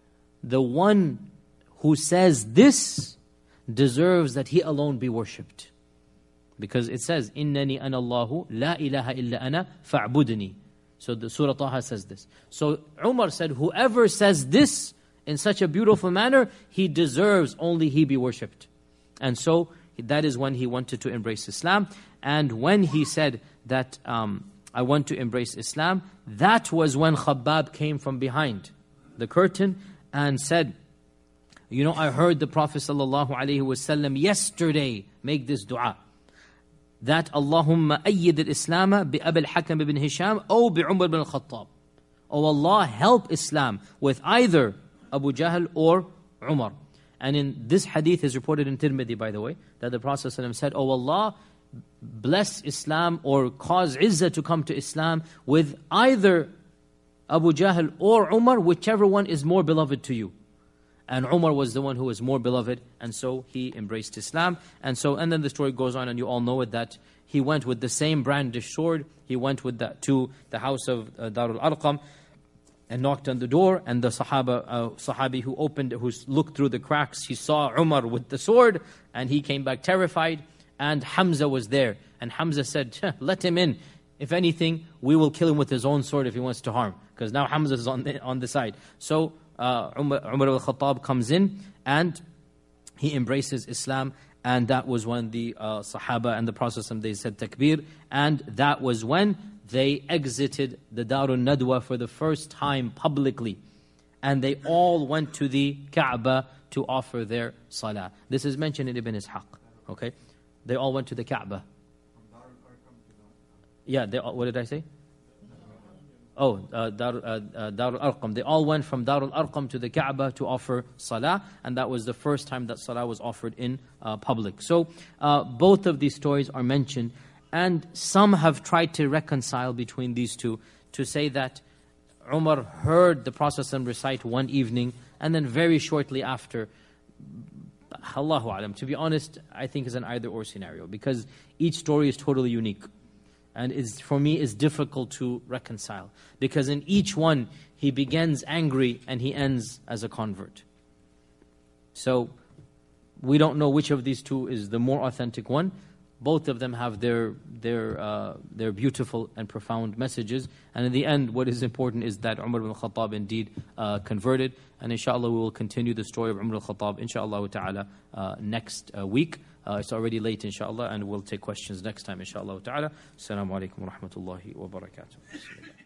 the one who says this deserves that he alone be worshipped. Because it says, "Innani ana Allahu la ilaha illa ana fa'budni." So the Surah Taha says this. So Umar said, whoever says this in such a beautiful manner, he deserves only he be worshipped. And so that is when he wanted to embrace Islam. And when he said that, um, "I want to embrace Islam," that was when Khabbab came from behind the curtain and said, "You know, I heard the Prophet ﷺ yesterday make this dua, that Allahumma ayyid al-Islam bi Abi al-Hakam ibn Hisham or bi Umar ibn al-Khattab." Oh Allah, help Islam with either Abu Jahl or Umar. And in this hadith is reported in Tirmidhi, by the way, that the Prophet ﷺ said, "Oh Allah, bless Islam or cause Izzah to come to Islam with either Abu Jahl or Umar, whichever one is more beloved to you." And Umar was the one who was more beloved, and so he embraced Islam. And so, and then the story goes on, and you all know it, that he went with the same brandished sword. He went with that to the house of uh, Darul Arqam and knocked on the door, and the Sahaba, uh, Sahabi who opened, who looked through the cracks, he saw Umar with the sword, and he came back terrified. And Hamza was there, and Hamza said, "Let him in. If anything, we will kill him with his own sword if he wants to harm." Because now Hamza is on the, on the side. So uh, Umar, Umar al-Khattab comes in, and he embraces Islam. And that was when the uh, Sahaba and the Prophet, they said takbir. And that was when they exited the Darun Nadwa for the first time publicly. And they all went to the Kaaba to offer their salah. This is mentioned in Ibn Ishaq. Okay, they all went to the Kaaba. Yeah, they, what did I say? Oh, uh, Dar, uh, uh, Dar al-Arqam. They all went from Dar al-Arqam to the Kaaba to offer salah, and that was the first time that salah was offered in uh, public. So uh, both of these stories are mentioned, and some have tried to reconcile between these two to say that Umar heard the Prophet recite one evening, and then very shortly after, Allahu Alam, to be honest, I think is an either-or scenario, because each story is totally unique. And is, for me, is difficult to reconcile. Because in each one, he begins angry and he ends as a convert. So, we don't know which of these two is the more authentic one. Both of them have their their uh, their beautiful and profound messages. And in the end, what is important is that Umar ibn Khattab indeed uh, converted. And inshallah, we will continue the story of Umar al-Khattab, inshallah ta'ala, uh, next uh, week. Uh, it's already late, inshallah, and we'll take questions next time, inshallah ta'ala. Assalamu alaikum wa rahmatullahi wa barakatuh.